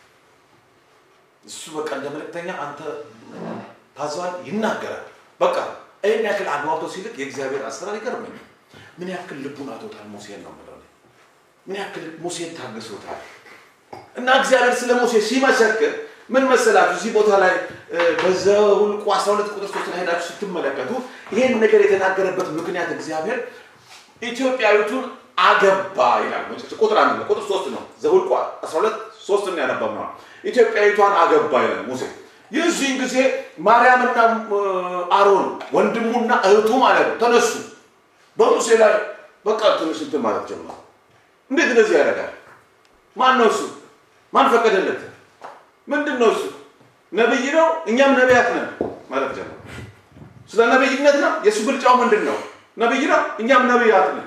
እሱ በቃ እንደመልእክተኛ አንተ ታዛል ይናገራል በቃ እኔ ያክል አግባብቶ ሲልክ የእግዚአብሔር አሰራር ይገርመኝ ምን ያክል ልቡን አጥቶታል ሙሴን ነው ማለት ምን ያክል ሙሴን ታግሶታል እና እግዚአብሔር ስለ ሙሴ ሲመሰክር ምን መሰላችሁ እዚህ ቦታ ላይ በዘኍልቍ 12 ቁጥር 3 ላይ ሄዳችሁ ስትመለከቱ ይሄን ነገር የተናገረበት ምክንያት እግዚአብሔር ኢትዮጵያዊቱን አገባ ይላል ቁጥር 1 ቁጥር 3 ነው ዘኍልቍ 12 3 ነው ያነበብነው ኢትዮጵያዊቷን አገባ ይላል ሙሴ የዚህን ጊዜ ማርያምና አሮን ወንድሙና እህቱ ማለት ተነሱ በሙሴ ላይ በቃ ትንሽ እንትን ማለት ጀመሩ እንዴት እንደዚህ ያደርጋል ማን ነው እሱ ማን ፈቀደለት ምንድነው እሱ ነብይ ነው እኛም ነብያት ነን ማለት ጀመሩ ስለ ነብይነት ነው የሱ ብልጫው ምንድነው ነብይ ነው እኛም ነብያት ነን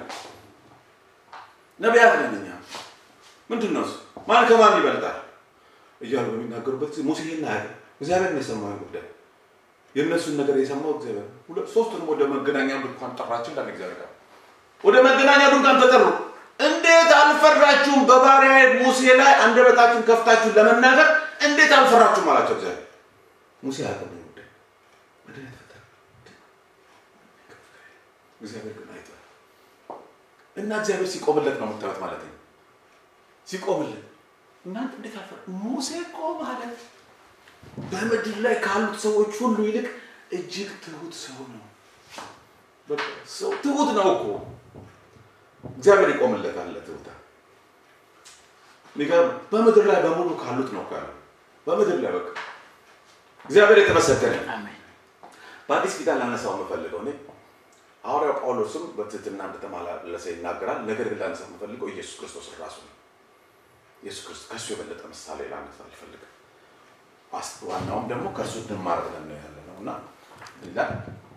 እኛ ምንድነው እሱ ማን ከማን ይበልጣል እያሉ የሚናገሩበት ሙሴ ይናገር እግዚአብሔር ነው የሰማው ጉዳይ የነሱን ነገር የሰማው እግዚአብሔር ሶስቱንም ወደ መገናኛ ድንኳን ጠራቸው እንዳለ እግዚአብሔር ወደ መገናኛ ድንኳን ተጠሩ እንዴት አልፈራችሁም በባሪያዬ ሙሴ ላይ አንደበታችሁን ከፍታችሁ ለመናገር እንዴት አልፈራችሁም አላቸው እግዚአብሔር ሙሴ ያቀበለው ጉዳይ ወደኔ ተፈጠረ እግዚአብሔር ግን አይቷል እና እግዚአብሔር ሲቆምለት ነው የምታዩት ማለት ነው ሲቆምለት እናንተ እንዴት አልፈራ ሙሴ ቆም ማለት በመድር ላይ ካሉት ሰዎች ሁሉ ይልቅ እጅግ ትሁት ሰው ነው በቃ ሰው ትሁት ነው እኮ እግዚአብሔር ይቆምለታል ለትሁታ ንገር በመድር ላይ በሙሉ ካሉት ነው ካለ በመድር ላይ በቃ እግዚአብሔር የተመሰገነ አሜን በአዲስ ኪዳን ላነሳው መፈልገው ነው ሐዋርያው ጳውሎስም በትህትና እንደተማላለሰ ይናገራል ነገር ግን ላነሳው መፈልገው ኢየሱስ ክርስቶስ ራሱ ነው ኢየሱስ ክርስቶስ ከሱ የበለጠ ምሳሌ ላነሳ አልፈልግም ዋናውም ደግሞ ከሱ እንማር ብለን ነው ያለነውና ይላል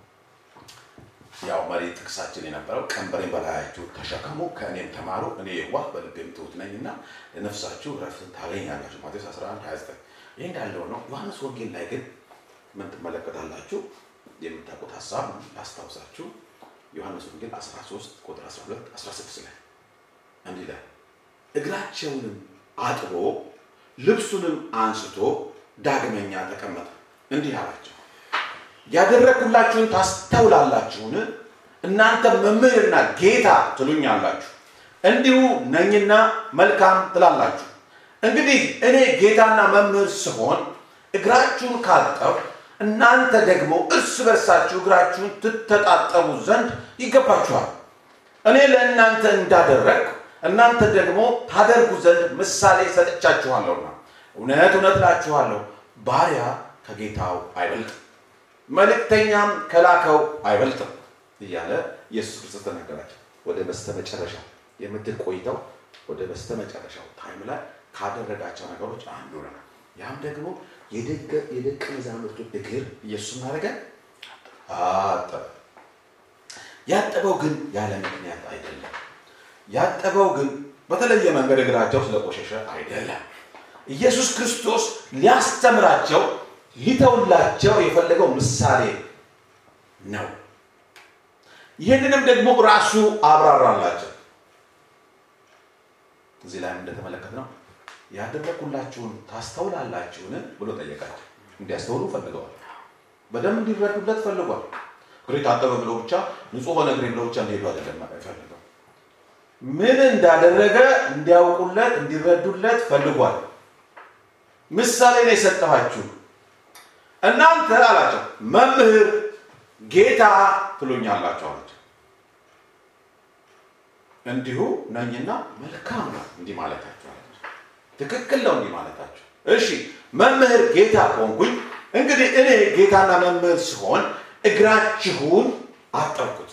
ያው መሪ ጥቅሳችን የነበረው ቀንበሬን በላያችሁ ተሸከሙ ከእኔም ተማሩ እኔ የዋህ በልቤም ትሁት ነኝና ለነፍሳችሁ ረፍትን ታገኛላችሁ ማቴዎስ 11:29 ይሄ እንዳለው ነው ዮሐንስ ወንጌል ላይ ግን ምን ትመለከታላችሁ የምታውቁት ሐሳብ አስተዋውሳችሁ ዮሐንስ ወንጌል 13 ቁጥር 12 16 ላይ እንዲህ ላይ እግራቸውንም አጥቦ ልብሱንም አንስቶ ዳግመኛ ተቀመጠ እንዲህ አላቸው ያደረኩላችሁን ታስተውላላችሁን እናንተ መምህርና ጌታ ትሉኛላችሁ እንዲሁ ነኝና መልካም ትላላችሁ እንግዲህ እኔ ጌታና መምህር ስሆን እግራችሁን ካጠብኩ እናንተ ደግሞ እርስ በርሳችሁ እግራችሁን ትተጣጠቡ ዘንድ ይገባችኋል እኔ ለእናንተ እንዳደረግኩ እናንተ ደግሞ ታደርጉ ዘንድ ምሳሌ ሰጥቻችኋለሁና እውነት እላችኋለሁ ባሪያ ከጌታው አይበልጥም መልእክተኛም ከላከው አይበልጥም እያለ ኢየሱስ ክርስቶስ ተናገራቸው ወደ በስተመጨረሻ የምድር ቆይታው ወደ በስተመጨረሻው ታይም ላይ ካደረጋቸው ነገሮች አንዱ ነው ያም ደግሞ የደቀ መዛሙርቱ እግር ኢየሱስ ማረገ አጠበ ያጠበው ግን ያለ ምክንያት አይደለም ያጠበው ግን በተለየ መንገድ እግራቸው ስለቆሸሸ አይደለም ኢየሱስ ክርስቶስ ሊያስተምራቸው ሊተውላቸው የፈለገው ምሳሌ ነው። ይሄንንም ደግሞ ራሱ አብራራላቸው። እዚህ ላይ እንደተመለከተው ያደረኩላችሁን ታስተውላላችሁን ብሎ ጠየቃቸው። እንዲያስተውሉ ፈልገዋል። በደንብ እንዲረዱለት ፈልጓል። ግሪክ አጠበ ብሎ ብቻ ንጹህ ሆነ ግሪክ ብሎ ብቻ እንዲሄዱ አይደለም ፈልገው። ምን እንዳደረገ እንዲያውቁለት እንዲረዱለት ፈልጓል። ምሳሌ ነው የሰጠኋችሁ። እናንተ አላቸው መምህር ጌታ ትሉኛላችሁ አላቸው። እንዲሁ ነኝና መልካም ነው እንዲህ ማለታችሁ አላቸው። ትክክል ነው እንዲህ ማለታችሁ። እሺ መምህር ጌታ ሆንኩኝ፣ እንግዲህ እኔ ጌታና መምህር ሲሆን እግራችሁን አጠብኩት።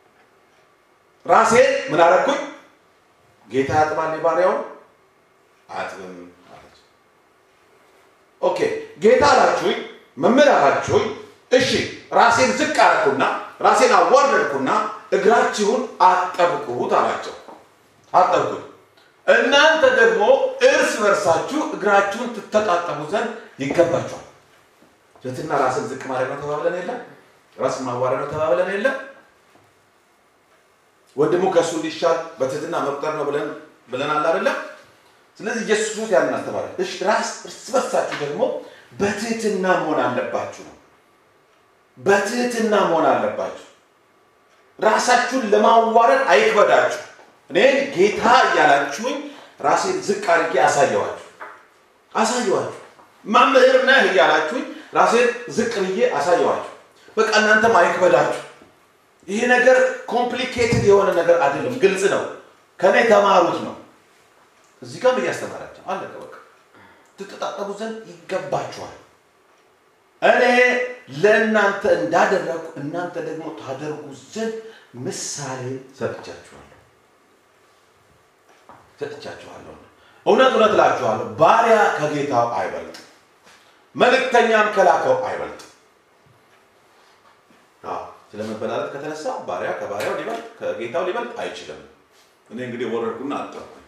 ራሴን ምን አደረኩኝ? ጌታ ያጥባል ባሪያውን አጥብም አለች። ኦኬ ጌታ አላችሁኝ፣ መምህር አላችሁኝ። እሺ ራሴን ዝቅ አደረኩና ራሴን አዋረድኩና እግራችሁን አጠብቁት አላቸው። አጠብቁት። እናንተ ደግሞ እርስ በርሳችሁ እግራችሁን ትተጣጠቡ ዘንድ ይገባችኋል። ትህትና ራስን ዝቅ ማድረግ ነው ተባብለን የለ? ራስን ማዋረድ ነው ተባብለን የለ? ወንድሙ ከሱ እንዲሻል በትህትና መቁጠር ነው ብለናል አይደለ? ስለዚህ ኢየሱስ ያንን አስተማረ። እሺ እርስ በርሳችሁ ደግሞ በትህትና መሆን አለባችሁ ነው። በትህትና መሆን አለባችሁ። ራሳችሁን ለማዋረድ አይክበዳችሁ። እኔ ጌታ እያላችሁኝ ራሴን ዝቅ አድርጌ አሳየዋችሁ። መምህር ነህ እያላችሁኝ ራሴን ዝቅ ብዬ አሳየዋችሁ። በቃ እናንተም አይክበዳችሁ። ይሄ ነገር ኮምፕሊኬትድ የሆነ ነገር አይደለም፣ ግልጽ ነው። ከኔ ተማሩት ነው። እዚህ ጋር እያስተማራችሁ አለቀ። በቃ ትተጣጠቡ ዘንድ ይገባችኋል። እኔ ለእናንተ እንዳደረኩ እናንተ ደግሞ ታደርጉ ዘንድ ምሳሌ ሰጥቻችኋለሁ። እውነት እላችኋለሁ ባሪያ ከጌታው አይበልጥም፣ መልእክተኛም ከላከው አይበልጥም። ስለመበላለጥ ከተነሳ ባሪያ ከባሪያው ሊበልጥ ከጌታው ሊበልጥ አይችልም። እኔ እንግዲህ ወረድኩና አጠብኩኝ፣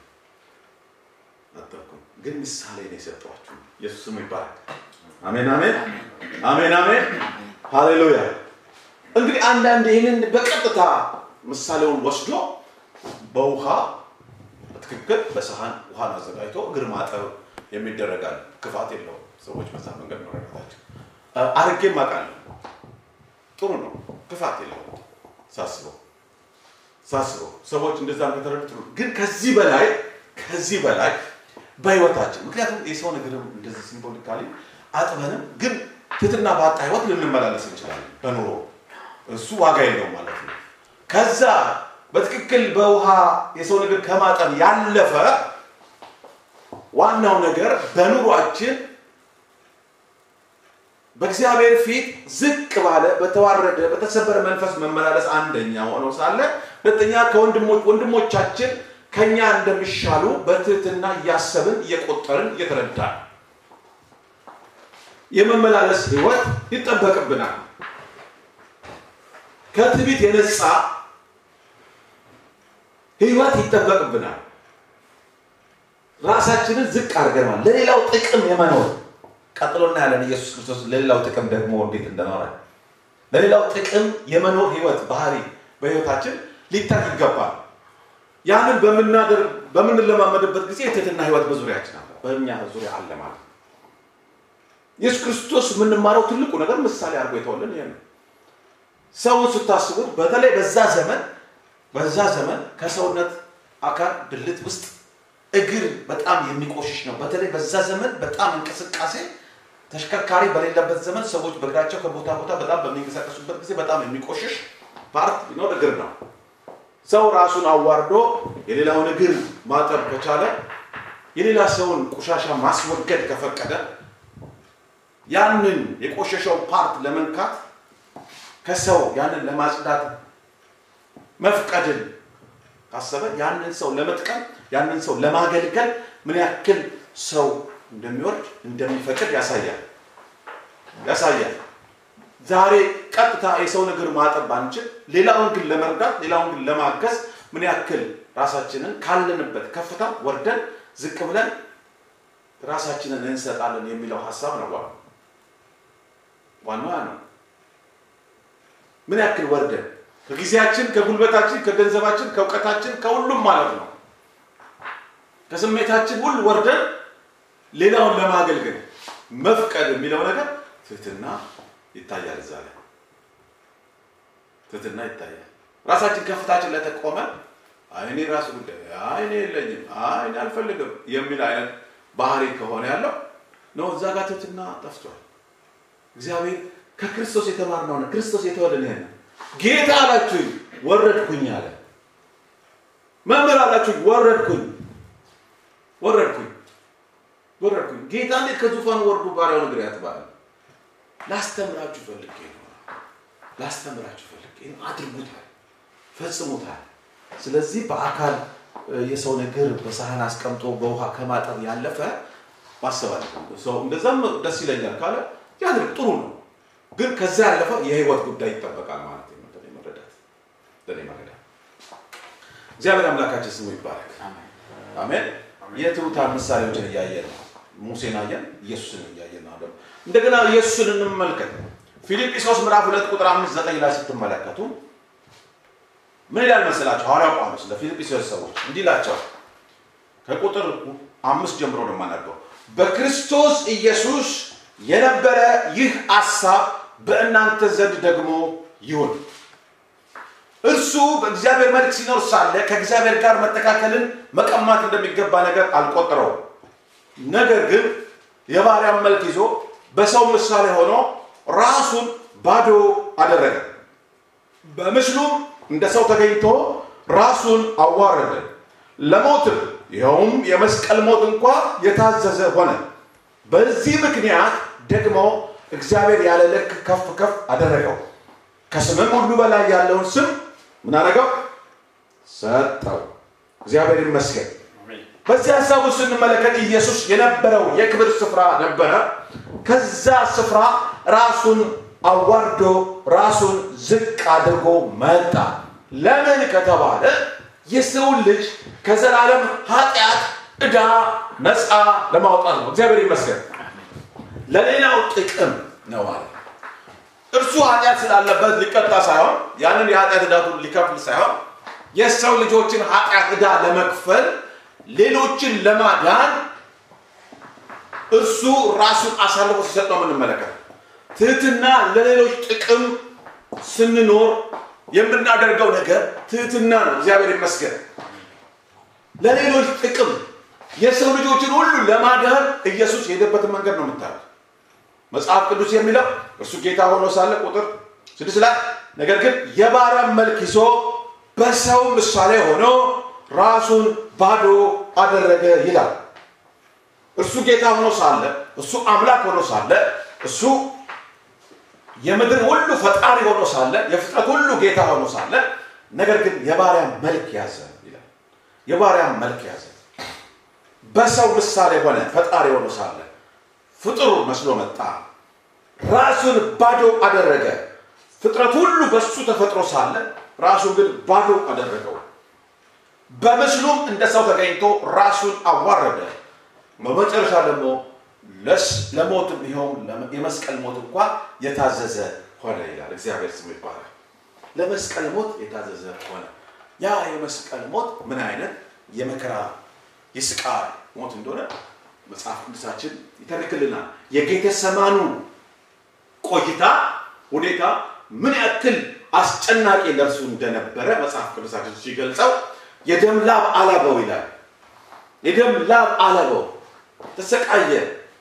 ግን ምሳሌ ነው የሰጠኋችሁ። ኢየሱስ ስሙ ይባረክ። አሜን አሜን አሜን አሜን ሃሌሉያ። እንግዲህ አንዳንድ ይሄንን በቀጥታ ምሳሌውን ወስዶ በውሃ በትክክል በሰሃን ውሃን አዘጋጅቶ እግር ማጠብ የሚደረጋል። ክፋት የለውም። ሰዎች በዛ መንገድ ነው ረዳታቸው። አርጌም አውቃለሁ። ጥሩ ነው። ክፋት የለውም። ሳስበው ሰዎች እንደዛ ከተረዱ ጥሩ። ግን ከዚህ በላይ በህይወታችን ምክንያቱም የሰው ነገርም እንደዚህ ሲምቦሊካሊ አጥበንም ግን ትህትና ባጣ ህይወት ልንመላለስ እንችላለን በኑሮ። እሱ ዋጋ የለውም ማለት ነው። ከዛ በትክክል በውሃ የሰው ነገር ከማጠብ ያለፈ ዋናው ነገር በኑሯችን በእግዚአብሔር ፊት ዝቅ ባለ በተዋረደ በተሰበረ መንፈስ መመላለስ አንደኛ ሆኖ ሳለ ሁለተኛ ወንድሞቻችን ከኛ እንደሚሻሉ በትህትና እያሰብን እየቆጠርን እየተረዳን የመመላለስ ህይወት ይጠበቅብናል። ከትዕቢት የነጻ ህይወት ይጠበቅብናል። ራሳችንን ዝቅ አድርገናል ለሌላው ጥቅም የመኖር ቀጥሎና ያለን ኢየሱስ ክርስቶስ ለሌላው ጥቅም ደግሞ እንዴት እንደኖረ ለሌላው ጥቅም የመኖር ህይወት ባህሪ በህይወታችን ሊታይ ይገባል። ያንን በምንለማመድበት ጊዜ የትህትና ህይወት በዙሪያችን አለ፣ በእኛ ዙሪያ አለ ማለት ነው። ኢየሱስ ክርስቶስ የምንማረው ትልቁ ነገር ምሳሌ አድርጎ የተወልን ይሄ ነው። ሰውን ስታስቡት በተለይ በዛ ዘመን ከሰውነት አካል ብልት ውስጥ እግር በጣም የሚቆሽሽ ነው። በተለይ በዛ ዘመን በጣም እንቅስቃሴ ተሽከርካሪ በሌለበት ዘመን ሰዎች በእግራቸው ከቦታ ቦታ በጣም በሚንቀሳቀሱበት ጊዜ በጣም የሚቆሽሽ ፓርት ቢኖር እግር ነው። ሰው ራሱን አዋርዶ የሌላውን እግር ማጠብ ከቻለ የሌላ ሰውን ቆሻሻ ማስወገድ ከፈቀደ ያንን የቆሸሸው ፓርት ለመንካት ከሰው ያንን ለማጽዳት መፍቀድን ካሰበ ያንን ሰው ለመጥቀም ያንን ሰው ለማገልገል ምን ያክል ሰው እንደሚወርድ እንደሚፈቅድ ያሳያል። ዛሬ ቀጥታ የሰው ነገር ማጠብ አንችል፣ ሌላውን ግን ለመርዳት ሌላውን ግን ለማገዝ ምን ያክል ራሳችንን ካለንበት ከፍታ ወርደን ዝቅ ብለን ራሳችንን እንሰጣለን የሚለው ሐሳብ ነው። ዋናው ነው ምን ያክል ወርደን ከጊዜያችን ከጉልበታችን ከገንዘባችን ከውቀታችን ከሁሉም ማለት ነው ከስሜታችን ሁሉ ወርደን ሌላውን ለማገልገል መፍቀድ የሚለው ነገር ትህትና ይታያል ዛሬ ትህትና ይታያል ራሳችን ከፍታችን ላይ ተቆመ አይኔ ራስ ጉዳይ አይኔ የለኝም አይኔ አልፈልግም የሚል አይነት ባህሪ ከሆነ ያለው ነው እዛ ጋር ትህትና ጠፍቷል እግዚአብሔር ከክርስቶስ የተማርነው ነው ክርስቶስ የተወለደ ነው ጌታ አላችሁ ወረድኩኝ አለ መምህር አላችሁ ወረድኩኝ ጌታ እንዴት ከዙፋኑ ወርዶ ባሪያውን እግር ያጥባል ላስተምራችሁ ፈልጌ ነው አድርጉታል ፈጽሙታል ስለዚህ በአካል የሰው ነገር በሳህን አስቀምጦ በውሃ ከማጠብ ያለፈ ማሰባል ሰው እንደዛም ደስ ይለኛል ካለ ያድርግ ጥሩ ነው ግን ከዛ ያለፈ የህይወት ጉዳይ ይተበቃል ማለት ነው ለኔ እግዚአብሔር አምላካችን ስሙ ይባረክ አሜን የትውታን ምሳሌዎችን ያያየን ሙሴን አየን ኢየሱስን ያያየን ነው እንደገና ኢየሱስን እንመልከት ፊልጵስዩስ ምዕራፍ 2 ቁጥር 5-9 ላይ ስትመለከቱ ምን ይላል መሰላችሁ ሐዋርያው ጳውሎስ ለፊልጵስዩስ ሰዎች እንዲላቸው ከቁጥር 5 ጀምሮ ነው ማነበው በክርስቶስ ኢየሱስ የነበረ ይህ ሐሳብ በእናንተ ዘንድ ደግሞ ይሁን እርሱ በእግዚአብሔር መልክ ሲኖር ሳለ ከእግዚአብሔር ጋር መተካከልን መቀማት እንደሚገባ ነገር አልቆጠረው ነገር ግን የባሪያን መልክ ይዞ በሰው ምሳሌ ሆኖ ራሱን ባዶ አደረገ በምስሉም እንደ ሰው ተገኝቶ ራሱን አዋረደ ለሞትም ይኸውም የመስቀል ሞት እንኳን የታዘዘ ሆነ በዚህ ምክንያት ደግሞ እግዚአብሔር ያለ ልክ ከፍ አደረገው ከስምም ሁሉ በላይ ያለውን ስም ምን አደረገው ሰጠው እግዚአብሔር ይመስገን በዚህ ሐሳብ ውስጥ እንመለከት ኢየሱስ የነበረው የክብር ስፍራ ነበረ ከዛ ስፍራ ራሱን አዋርዶ ራሱን ዝቅ አድርጎ መጣ ለምን ከተባለ የሰው ልጅ ከዘላለም ኃጢአት ዕዳ ነፃ ለማውጣት ነው እግዚአብሔር ይመስገን ለሌላው ጥቅም ነው ማለት እርሱ ኃጢአት ስላለበት ሊቀጣ ሳይሆን ያንን የኃጢአት ዕዳቱን ሊከፍል ሳይሆን የሰው ልጆችን ኃጢአት ዕዳ ለመክፈል ሌሎችን ለማዳን እርሱ ራሱን አሳልፎ ሲሰጥ ነው የምንመለከተው ትህትና ለሌሎች ጥቅም ስንኖር የምናደርገው ነገር ትህትና ነው እግዚአብሔር ይመስገን ለሌሎች ጥቅም የሰው ልጆችን ሁሉ ለማዳን ኢየሱስ የሄደበትን መንገድ ነው የምታዩት መጽሐፍ ቅዱስ የሚለው እርሱ ጌታ ሆኖ ሳለ ቁጥር 6 ላይ ነገር ግን የባሪያን መልክ ይዞ በሰው ምሳሌ ሆኖ ራሱን ባዶ አደረገ ይላል እርሱ ጌታ ሆኖ ሳለ እሱ አምላክ ሆኖ ሳለ እሱ የምድር ሁሉ ፈጣሪ ሆኖ ሳለ የፍጥረት ሁሉ ጌታ ሆኖ ሳለ ነገር ግን የባሪያን መልክ ያዘ ይላል የባሪያን መልክ ያዘ በሰው ምሳሌ ሆነ ፈጣሪ ሆኖ ሳለ ፍጥሩ መስሎ መጣ ራሱን ባዶ አደረገ ፍጥረት ሁሉ በሱ ተፈጥሮ ሳለ ራሱ ግን ባዶ አደረገው በምስሉም እንደ ሰው ተገኝቶ ራሱን አዋረደ በመጨረሻ ደግሞ ለሞትም ይሁን የመስቀል ሞት እንኳን የታዘዘ ሆነ ይላል እግዚአብሔር ስም ይባረክ ለመስቀል ሞት የታዘዘ ሆነ ያ የመስቀል ሞት ምን አይነት የመከራ የስቃይ ሞት እንደሆነ መጽሐፍ ቅዱሳችን ይተርክልናል የጌቴሰማኑ ቆይታ ሁኔታ ምን ያክል አስጨናቂ ለርሱ እንደነበረ መጽሐፍ ቅዱሳችን ሲገልጸው የደም ላብ አላበው ይላል የደም ላብ አላበው ተሰቃየ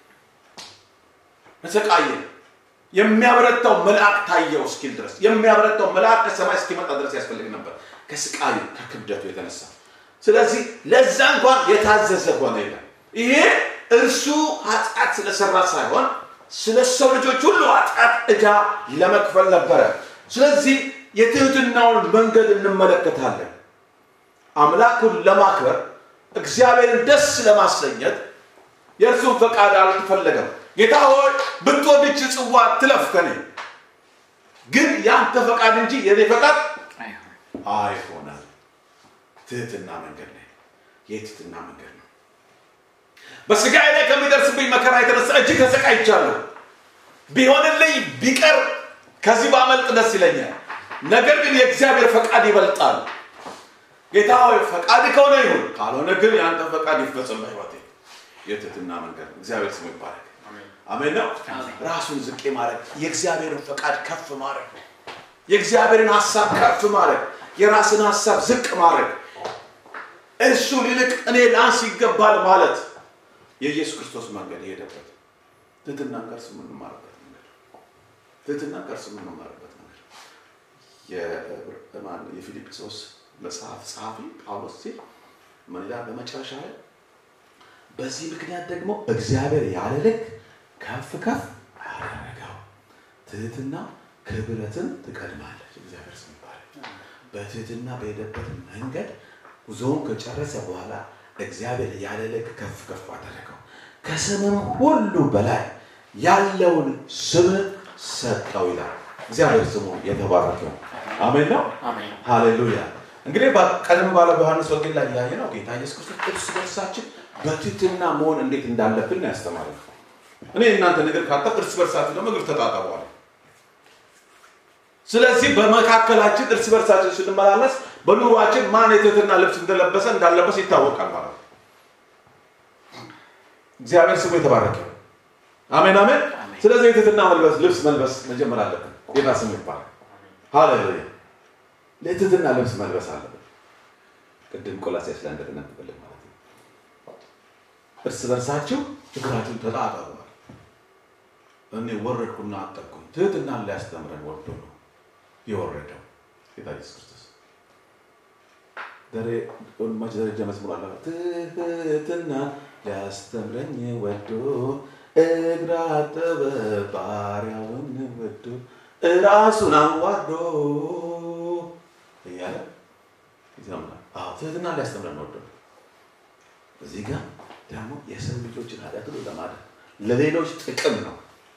የሚያበረታው መልአክ ታየው እስኪል ድረስ የሚያበረታው መልአክ ከሰማይ እስኪመጣ ድረስ ያስፈልግ ነበር ከስቃዩ ከክብደቱ የተነሳ ስለዚህ ለዛ እንኳን የታዘዘ ሆነ ይላል ይሄ እርሱ ኃጢአት ስለሰራ ሳይሆን ስለሰው ልጆች ሁሉ ኃጢአት ዕዳ ለመክፈል ነበር ስለዚህ የትህትናውን መንገድ እንመለከታለን አምላኩን ለማክበር እግዚአብሔርን ደስ ለማሰኘት የእርሱን ፈቃድ አልተፈለገም ጌታ ሆይ ብትወድች ጽዋ ትለፍ ከኔ ግን ያንተ ፈቃድ እንጂ የኔ ፈቃድ አይሆንም ትህትና መንገድ ነው የትህትና መንገድ ነው በስጋዬ ላይ ከሚደርስብኝ መከራ የተነሳ እጅግ ተሰቃይቻለሁ ቢሆንልኝ ቢቀር ከዚህ ባመልጥ ደስ ይለኛል ነገር ግን የእግዚአብሔር ፈቃድ ይበልጣል ጌታ ሆይ ፈቃድ ከሆነ ይሁን ካልሆነ ግን ያንተ ፈቃድ ይፈጸም በሕይወቴ የትህትና መንገድ እግዚአብሔር ስም ይባረክ አሜን ነው ራሱን ዝቅ ማድረግ የእግዚአብሔርን ፈቃድ ከፍ ማድረግ የእግዚአብሔርን ሐሳብ ከፍ ማድረግ የራስን ሐሳብ ዝቅ ማድረግ እሱ ሊልቅ እኔ ላንስ ይገባል ማለት የኢየሱስ ክርስቶስ መንገድ የሄደበት ትህትና ከርሱ ምን ማረበት መንገድ ትህትና ከርሱ ምን ማረበት መንገድ የፊልጵስዩስ መጽሐፍ ጸሐፊ ጳውሎስ ሲል ምን ይላል በመጨረሻ ላይ በዚህ ምክንያት ደግሞ እግዚአብሔር ያለ ልክ ከፍ ከፍ አደረገው ትህትና ክብረትን ትቀድማለች እግዚአብሔር ስም ይባረክ በትህትና በሄደበት መንገድ ጉዞውን ከጨረሰ በኋላ እግዚአብሔር ያለ ልክ ከፍ ከፍ አደረገው ከስምም ሁሉ በላይ ያለውን ስም ሰጠው ይላል እግዚአብሔር ስሙ የተባረከ አሜን ነው
አሜን
ሃሌሉያ እንግዲህ በቀደም ባለ ዮሐንስ ወንጌል ላይ ያየነው ጌታ ኢየሱስ ክርስቶስ እርስ በርሳችን በትህትና መሆን እንዴት እንዳለብን ያስተማረን እኔ እናንተ ነገር ካጣ እርስ በርሳችን ደግሞ ግፍ ተጣጣዋል ስለዚህ በመካከላችን እርስ በርሳችን ስንመላለስ በኑሯችን ማን የትህትና ልብስ እንዳለበሰ ይታወቃል ማለት ነው እግዚአብሔር ስሙ የተባረከ አሜን አሜን ስለዚህ የትህትና ልብስ መልበስ መጀመር አለብን ጌታ ስሙ ይባረክ ሃሌሉያ ለትህትና ልብስ መልበስ አለብን ቅድም ቆላስይስ ላይ እንደተነበበልን ማለት ነው እርስ በርሳችሁ እግራችሁን ተጣጣቡ እኔ ወረድኩና አጠቅኩኝ ትህትናን ሊያስተምረን ወዶ ነው የወረደው ጌታ ኢየሱስ ክርስቶስ ወንማች ደረጃ መዝሙር አለ ትህትና ሊያስተምረኝ ወዶ እግራ አጠበ ባሪያውን ወዶ ራሱን አዋርዶ እያለ ይዘምራል ትህትና ሊያስተምረን ወዶ እዚህ ጋር ደግሞ የሰው ልጆችን ኃጢአት ሁሉ ለማዳን ለሌሎች ጥቅም ነው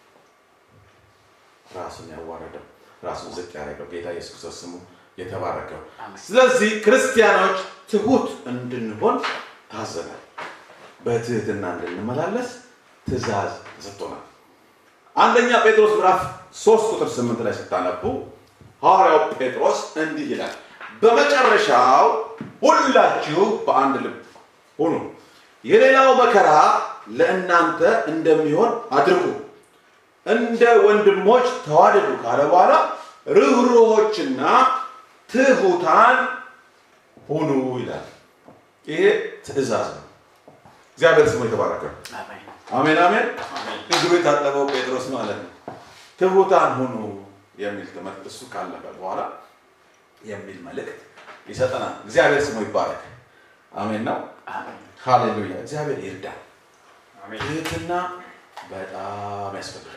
ራሱን ያዋረደው ራሱን ዝቅ ያደረገው ጌታ ኢየሱስ ክርስቶስ ስሙ የተባረከው ስለዚህ ክርስቲያኖች ትሁት እንድንሆን ታዘናል በትህትና እንድንመላለስ ትእዛዝ ተሰጥቶናል አንደኛ ጴጥሮስ ምዕራፍ 3 ቁጥር 8 ላይ ስታነቡ ሐዋርያው ጴጥሮስ እንዲህ ይላል በመጨረሻው ሁላችሁ በአንድ ልብ ሁኑ የሌላው መከራ ለእናንተ እንደሚሆን አድርጉ እንደ ወንድሞች ተዋደዱ ካለ በኋላ ርህሩሆችና ትሁታን ሁኑ ይላል ይሄ ትእዛዝ ነው እግዚአብሔር ስሙ የተባረከ
አሜን
አሜን አሜን እግሩ የታጠበው ጴጥሮስ ማለት ነው ትሁታን ሁኑ የሚል ትምህርት እሱ ካለፈ በኋላ የሚል መልእክት ይሰጠናል እግዚአብሔር ስሙ ይባረክ አሜን ነው
አሜን
ሃሌሉያ እግዚአብሔር ይርዳል
አሜን
ትህትና በጣም ያስፈልጋል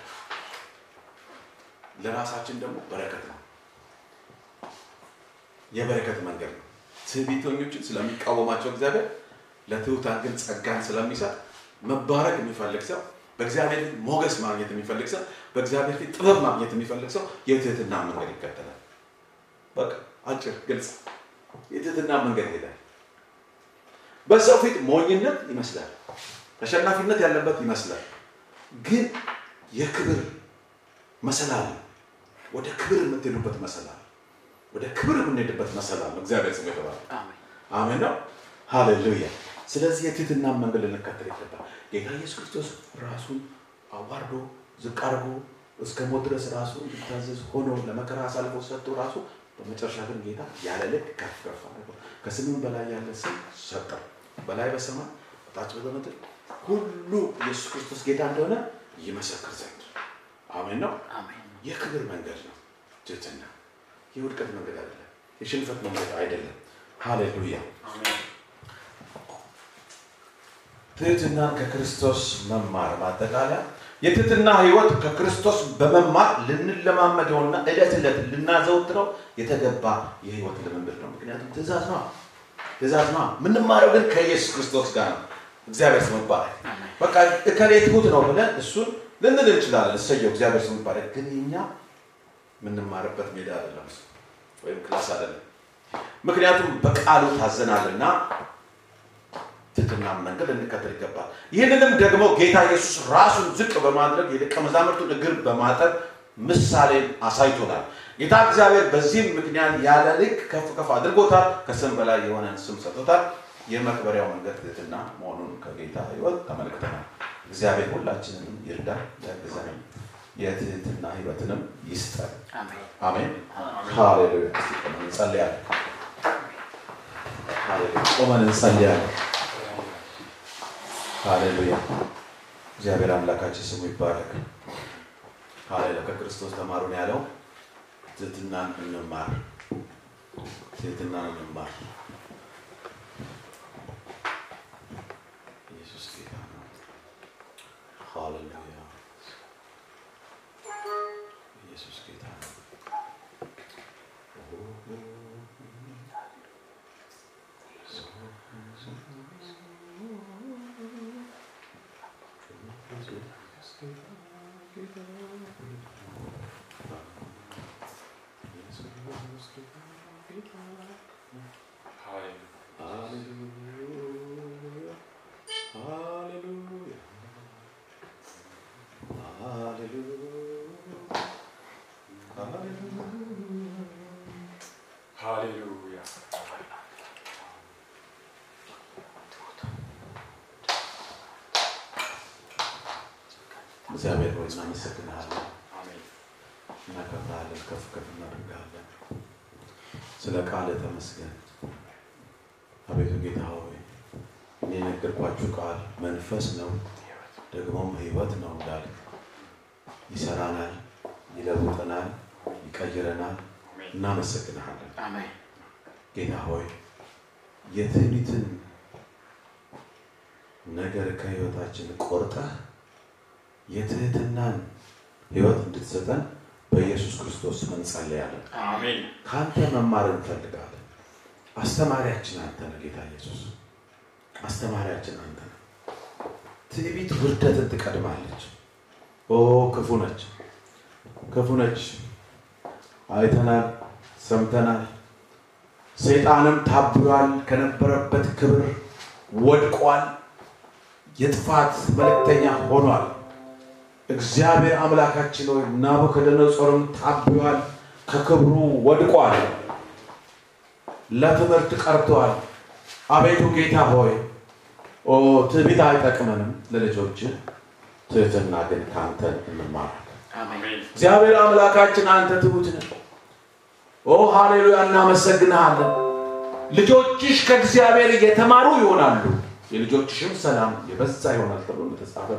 ለራሳችን ደግሞ በረከት ነው የበረከት መንገድ ነው ትዕቢተኞችን ስለሚቃወማቸው እግዚአብሔር ለትሁታን ግን ጸጋን ስለሚሰጥ መባረክ የሚፈልግ ሰው በእግዚአብሔር ፊት ሞገስ ማግኘት የሚፈልግ ሰው በእግዚአብሔር ፊት ጥበብ ማግኘት የሚፈልግ ሰው የትህትና መንገድ ይከተላል በቃ አጭር ግልጽ የትህትና መንገድ ይሄዳል በሰው ፊት ሞኝነት ይመስላል ተሸናፊነት ያለበት ይመስላል ግን የክብር መሰላል ወደ ክብር የምትሄዱበት መሰላል ወደ ክብር የምንሄድበት መሰላል እግዚአብሔር ስሙ ይባረክ
አሜን
አሜን ነው ሃሌሉያ ስለዚህ የትህትና መንገድ ልንከተል ይገባል ጌታ ኢየሱስ ክርስቶስ ራሱን አዋርዶ ዝቅ አድርጎ እስከ ሞት ድረስ ራሱን እንዲታዘዝ ሆኖ ለመከራ አሳልፎ ሰጥቶ ራሱ በመጨረሻ ግን ጌታ ያለ ልክ ከፍ ከፍ አደረገው ከስምም በላይ ያለ ስም ሰጠው በላይ በሰማይ በታች በምድር ሁሉ ኢየሱስ ክርስቶስ ጌታ እንደሆነ ይመሰክር ዘንድ አሜን ነው
አሜን
የክብር መንገድ ነው ትህትና የውድቀት መንገድ አይደለም የሽንፈት መንገድ አይደለም ሃሌሉያ
አሜን
ትህትና ከክርስቶስ መማር ማጠቃለያ የትህትና ህይወት ከክርስቶስ በመማር ልንለማመደውና ዕለት ዕለት ልናዘውትረው የተገባ የህይወት ልምምድ ነው ምክንያቱም ትእዛዝ ነው ምንማረው ግን ከኢየሱስ ክርስቶስ ጋር ነው እግዚአብሔር ስሙ ይባረክ በቃ እከሌ ትሁት ነው ብለን እሱን ልንል እንችላለን እሰየው እግዚአብሔር ስሙ ይባረክ ግን እኛ ምንማርበት ሜዳ አይደለም ወይም ክላስ አይደለም ምክንያቱም በቃሉ ታዘናልና ትትና መንገድ እንከተል ይገባል ይሄንንም ደግሞ ጌታ ኢየሱስ ራሱን ዝቅ በማድረግ የደቀ መዛሙርቱን እግር በማጠብ ምሳሌ አሳይቶናል ጌታ እግዚአብሔር በዚህ ምክንያት ያለ ልክ ከፍ አድርጎታል ከስም በላይ የሆነን ስም ሰጥቶታል የመክበሪያው መንገድ ትትና መሆኑን ከጌታ ሕይወት ተመልክተናል እግዚአብሔር ሁላችንንም ይርዳ ያግዘን የትህትና ሕይወትንም ይስጠን አሜን ሃሌሉያ እንጸልያለን ሃሌሉያ ቆመን እንጸልያለን ሃሌሉያ እግዚአብሔር አምላካችን ስሙ ይባረክ ሃሌሉያ ከክርስቶስ ተማሩን ያለው ትህትናን እንማር ኢየሱስ ጌታ ነው ሃሌሉያ ኢየሱስ ጌታ ነው
Hallelujah.
እግዚአብሔር ሆይ እናመሰግንሃለን
አሜን
እናከብርሃለን ከፍ እናደርግሃለን ስለ ቃል ተመስገን አቤቱ ጌታ ሆይ እኔ ነገርኳችሁ ቃል መንፈስ ነው ደግሞም ሕይወት ነው እንዳል ይሰራናል ይለውጠናል ይቀይረናል እናመሰግንሃለን
አሜን
ጌታ ሆይ የትዕቢትን ነገር ከሕይወታችን ቆርጠህ የትህትናን ሕይወት እንድትሰጠን በኢየሱስ ክርስቶስ እንጸልያለን
አሜን
ካንተ መማር እንፈልጋለን አስተማሪያችን አንተ ነህ ጌታ ኢየሱስ አስተማሪያችን አንተ ነህ ትዕቢት ውርደትን ትቀድማለች ክፉ ነች አይተናል ሰምተናል ሰይጣንም ታብሏል ከነበረበት ክብር ወድቋል የጥፋት መልእክተኛ ሆኗል እግዚአብሔር አምላካችን ሆይ ናቡከደነጾርም ታብሏል ከክብሩ ወድቋል ለትምህርት ቀርቷል አቤቱ ጌታ ሆይ ትዕቢት አይጠቅመንም ለልጆች ትህትና ግን ካንተ እንማራለን
አሜን
እግዚአብሔር አምላካችን አንተ ትሁት ነህ ሃሌሉያ እናመሰግንሃለን ልጆችሽ ከእግዚአብሔር የተማሩ ይሆናሉ የልጆችሽም ሰላም የበዛ ይሆናል ተብሎ ተጻፈ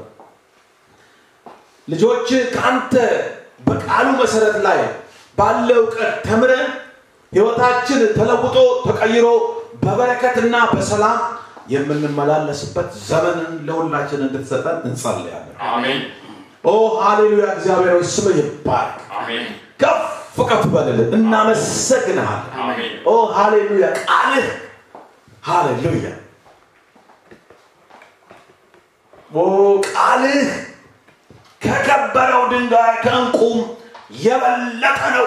ልጆች ካንተ በቃሉ መሰረት ላይ ባለው ቀን ተምረን ሕይወታችን ተለውጦ ተቀይሮ በበረከትና በሰላም የምንመላለስበት ዘመንን ለሁላችን እንድትሰጠን እንጸልያለን
አሜን
ሃሌሉያ እግዚአብሔር ሆይ ስምህ ይባረክ
አሜን
ከፍ በልልን እናመሰግንሃለን
አሜን
ሃሌሉያ ቃልህ ሃሌሉያ ቃልህ ከከበረው ድንጋይ ከእንቁም የበለጠ ነው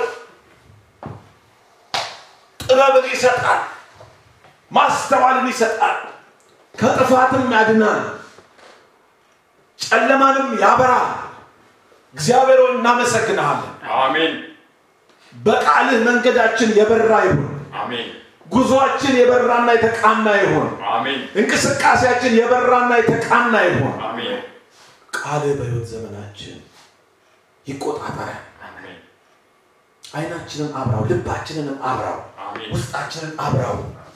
ጥበብን ይሰጣል ማስተዋልን ይሰጣል ከጥፋትም ያድናል ጨለማንም ያበራል እግዚአብሔር ሆይ እናመሰግንሃለን
አሜን
በቃልህ መንገዳችን የበራ ይሁን
አሜን
ጉዞአችን የበራና የተቃና ይሁን
አሜን
እንቅስቃሴያችን የበራና የተቃና ይሁን
አሜን
ቃልህ በሕይወት ዘመናችን ይቆጣጠረን
አሜን
አይናችንን አብራው ልባችንንም አብራው
አሜን
ውስጣችንን አብራው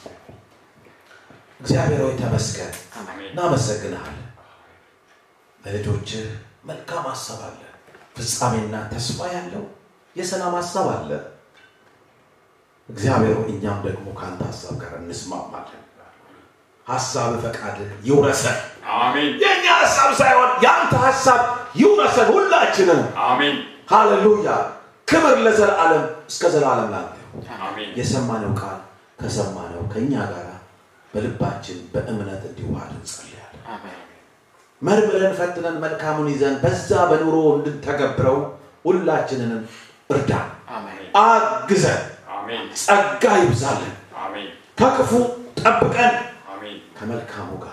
እግዚአብሔር ሆይ ተመስገን
አሜን
እናመሰግንሃለን ለልጆችህ መልካም ሐሳብ አለ ፍጻሜና ተስፋ ያለው የሰላም ሐሳብ አለ እግዚአብሔር ሆይ እኛም ደግሞ ካንተ ሐሳብ ጋር እንስማማለን ሐሳብ ፈቃድ ይውረሰን
አሜን
የኛ ሐሳብ ሳይሆን ያንተ ሐሳብ ይውረሰን ሁላችንም
አሜን
ሃሌሉያ ክብር ለዘላለም እስከ ዘላለም ላንተ
አሜን
የሰማነው ቃል ከሰማነው ከኛ ጋር በልባችን በእምነት እንዲዋሃድ እንጸልያለን
አሜን
መርምረን ፈትነን መልካሙን ይዘን በዛ በኑሮ እንድንተገብረው ሁላችንንም እርዳን
አሜን
አግዘን
አሜን
ጸጋ ይብዛልን
አሜን
ከክፉ ጠብቀን
አሜን
ከመልካሙ ጋር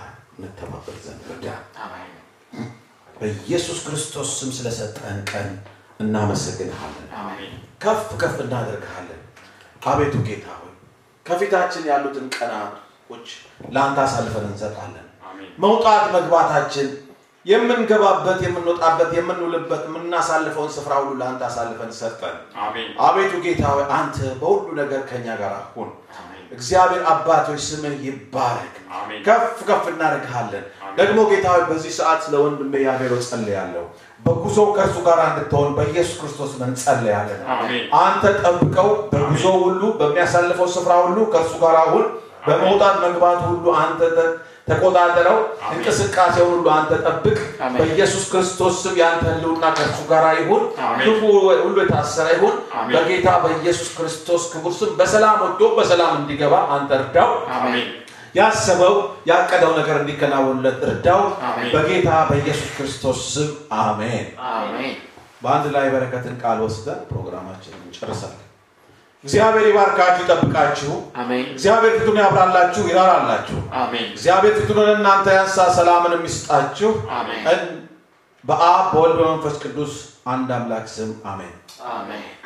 እንተባበር ዘንድ እርዳን።
አሜን።
በኢየሱስ ክርስቶስ ስም ስለሰጠን ቀን እናመሰግንሃለን።
አሜን።
ከፍ እናደርግሃለን። አቤቱ ጌታ ሆይ ከፊታችን ያሉትን ቀናቶች ላንተ አሳልፈን እንሰጣለን። መውጣት መግባታችን የምንገባበት የምንወጣበት የምንውልበት የምናሳልፈውን ስፍራ ሁሉ ላንተ አሳልፈን ሰጠን።
አሜን።
አቤቱ ጌታ ሆይ አንተ በሁሉ ነገር ከኛ ጋር ሁን። እግዚአብሔር አባቶች ስምህ ይባረክ። ከፍ እናደርግሃለን። ደግሞ ጌታ ሆይ በዚህ ሰዓት ስለ ወንድሜ ያፌሮ ጸልያለሁ። በጉዞ ከእርሱ ጋር እንድትሆን በኢየሱስ ክርስቶስ እንጸልያለን። አንተ ጠብቀው፣ በጉዞ ሁሉ በሚያሳልፈው ስፍራ ሁሉ ከእርሱ ጋር ሁን። በመውጣት መግባት ሁሉ አንተ ተቆጣጠረው። እንቅስቃሴውን ሁሉ አንተ ጠብቅ። በኢየሱስ ክርስቶስ ስም ያንተ ህልውና ከእርሱ ጋር ይሁን። ክፉ ሁሉ የታሰረ ይሁን። በጌታ በኢየሱስ ክርስቶስ ክቡር ስም በሰላም ወጥቶ በሰላም እንዲገባ አንተ እርዳው። ያሰበው ያቀደው ነገር እንዲከናወንለት እርዳው። በጌታ በኢየሱስ ክርስቶስ ስም አሜን። በአንድ ላይ በረከትን ቃል ወስደን ፕሮግራማችንን እንጨርሳለን። እግዚአብሔር ይባርካችሁ ይጠብቃችሁ።
አሜን።
እግዚአብሔር ፊቱን ያብራላችሁ ይራራላችሁ።
አሜን።
እግዚአብሔር ፊቱን ለእናንተ ያንሳ ሰላምን ይስጣችሁ።
አሜን።
በአብ በወልድ በመንፈስ ቅዱስ አንድ አምላክ ስም አሜን።
አሜን።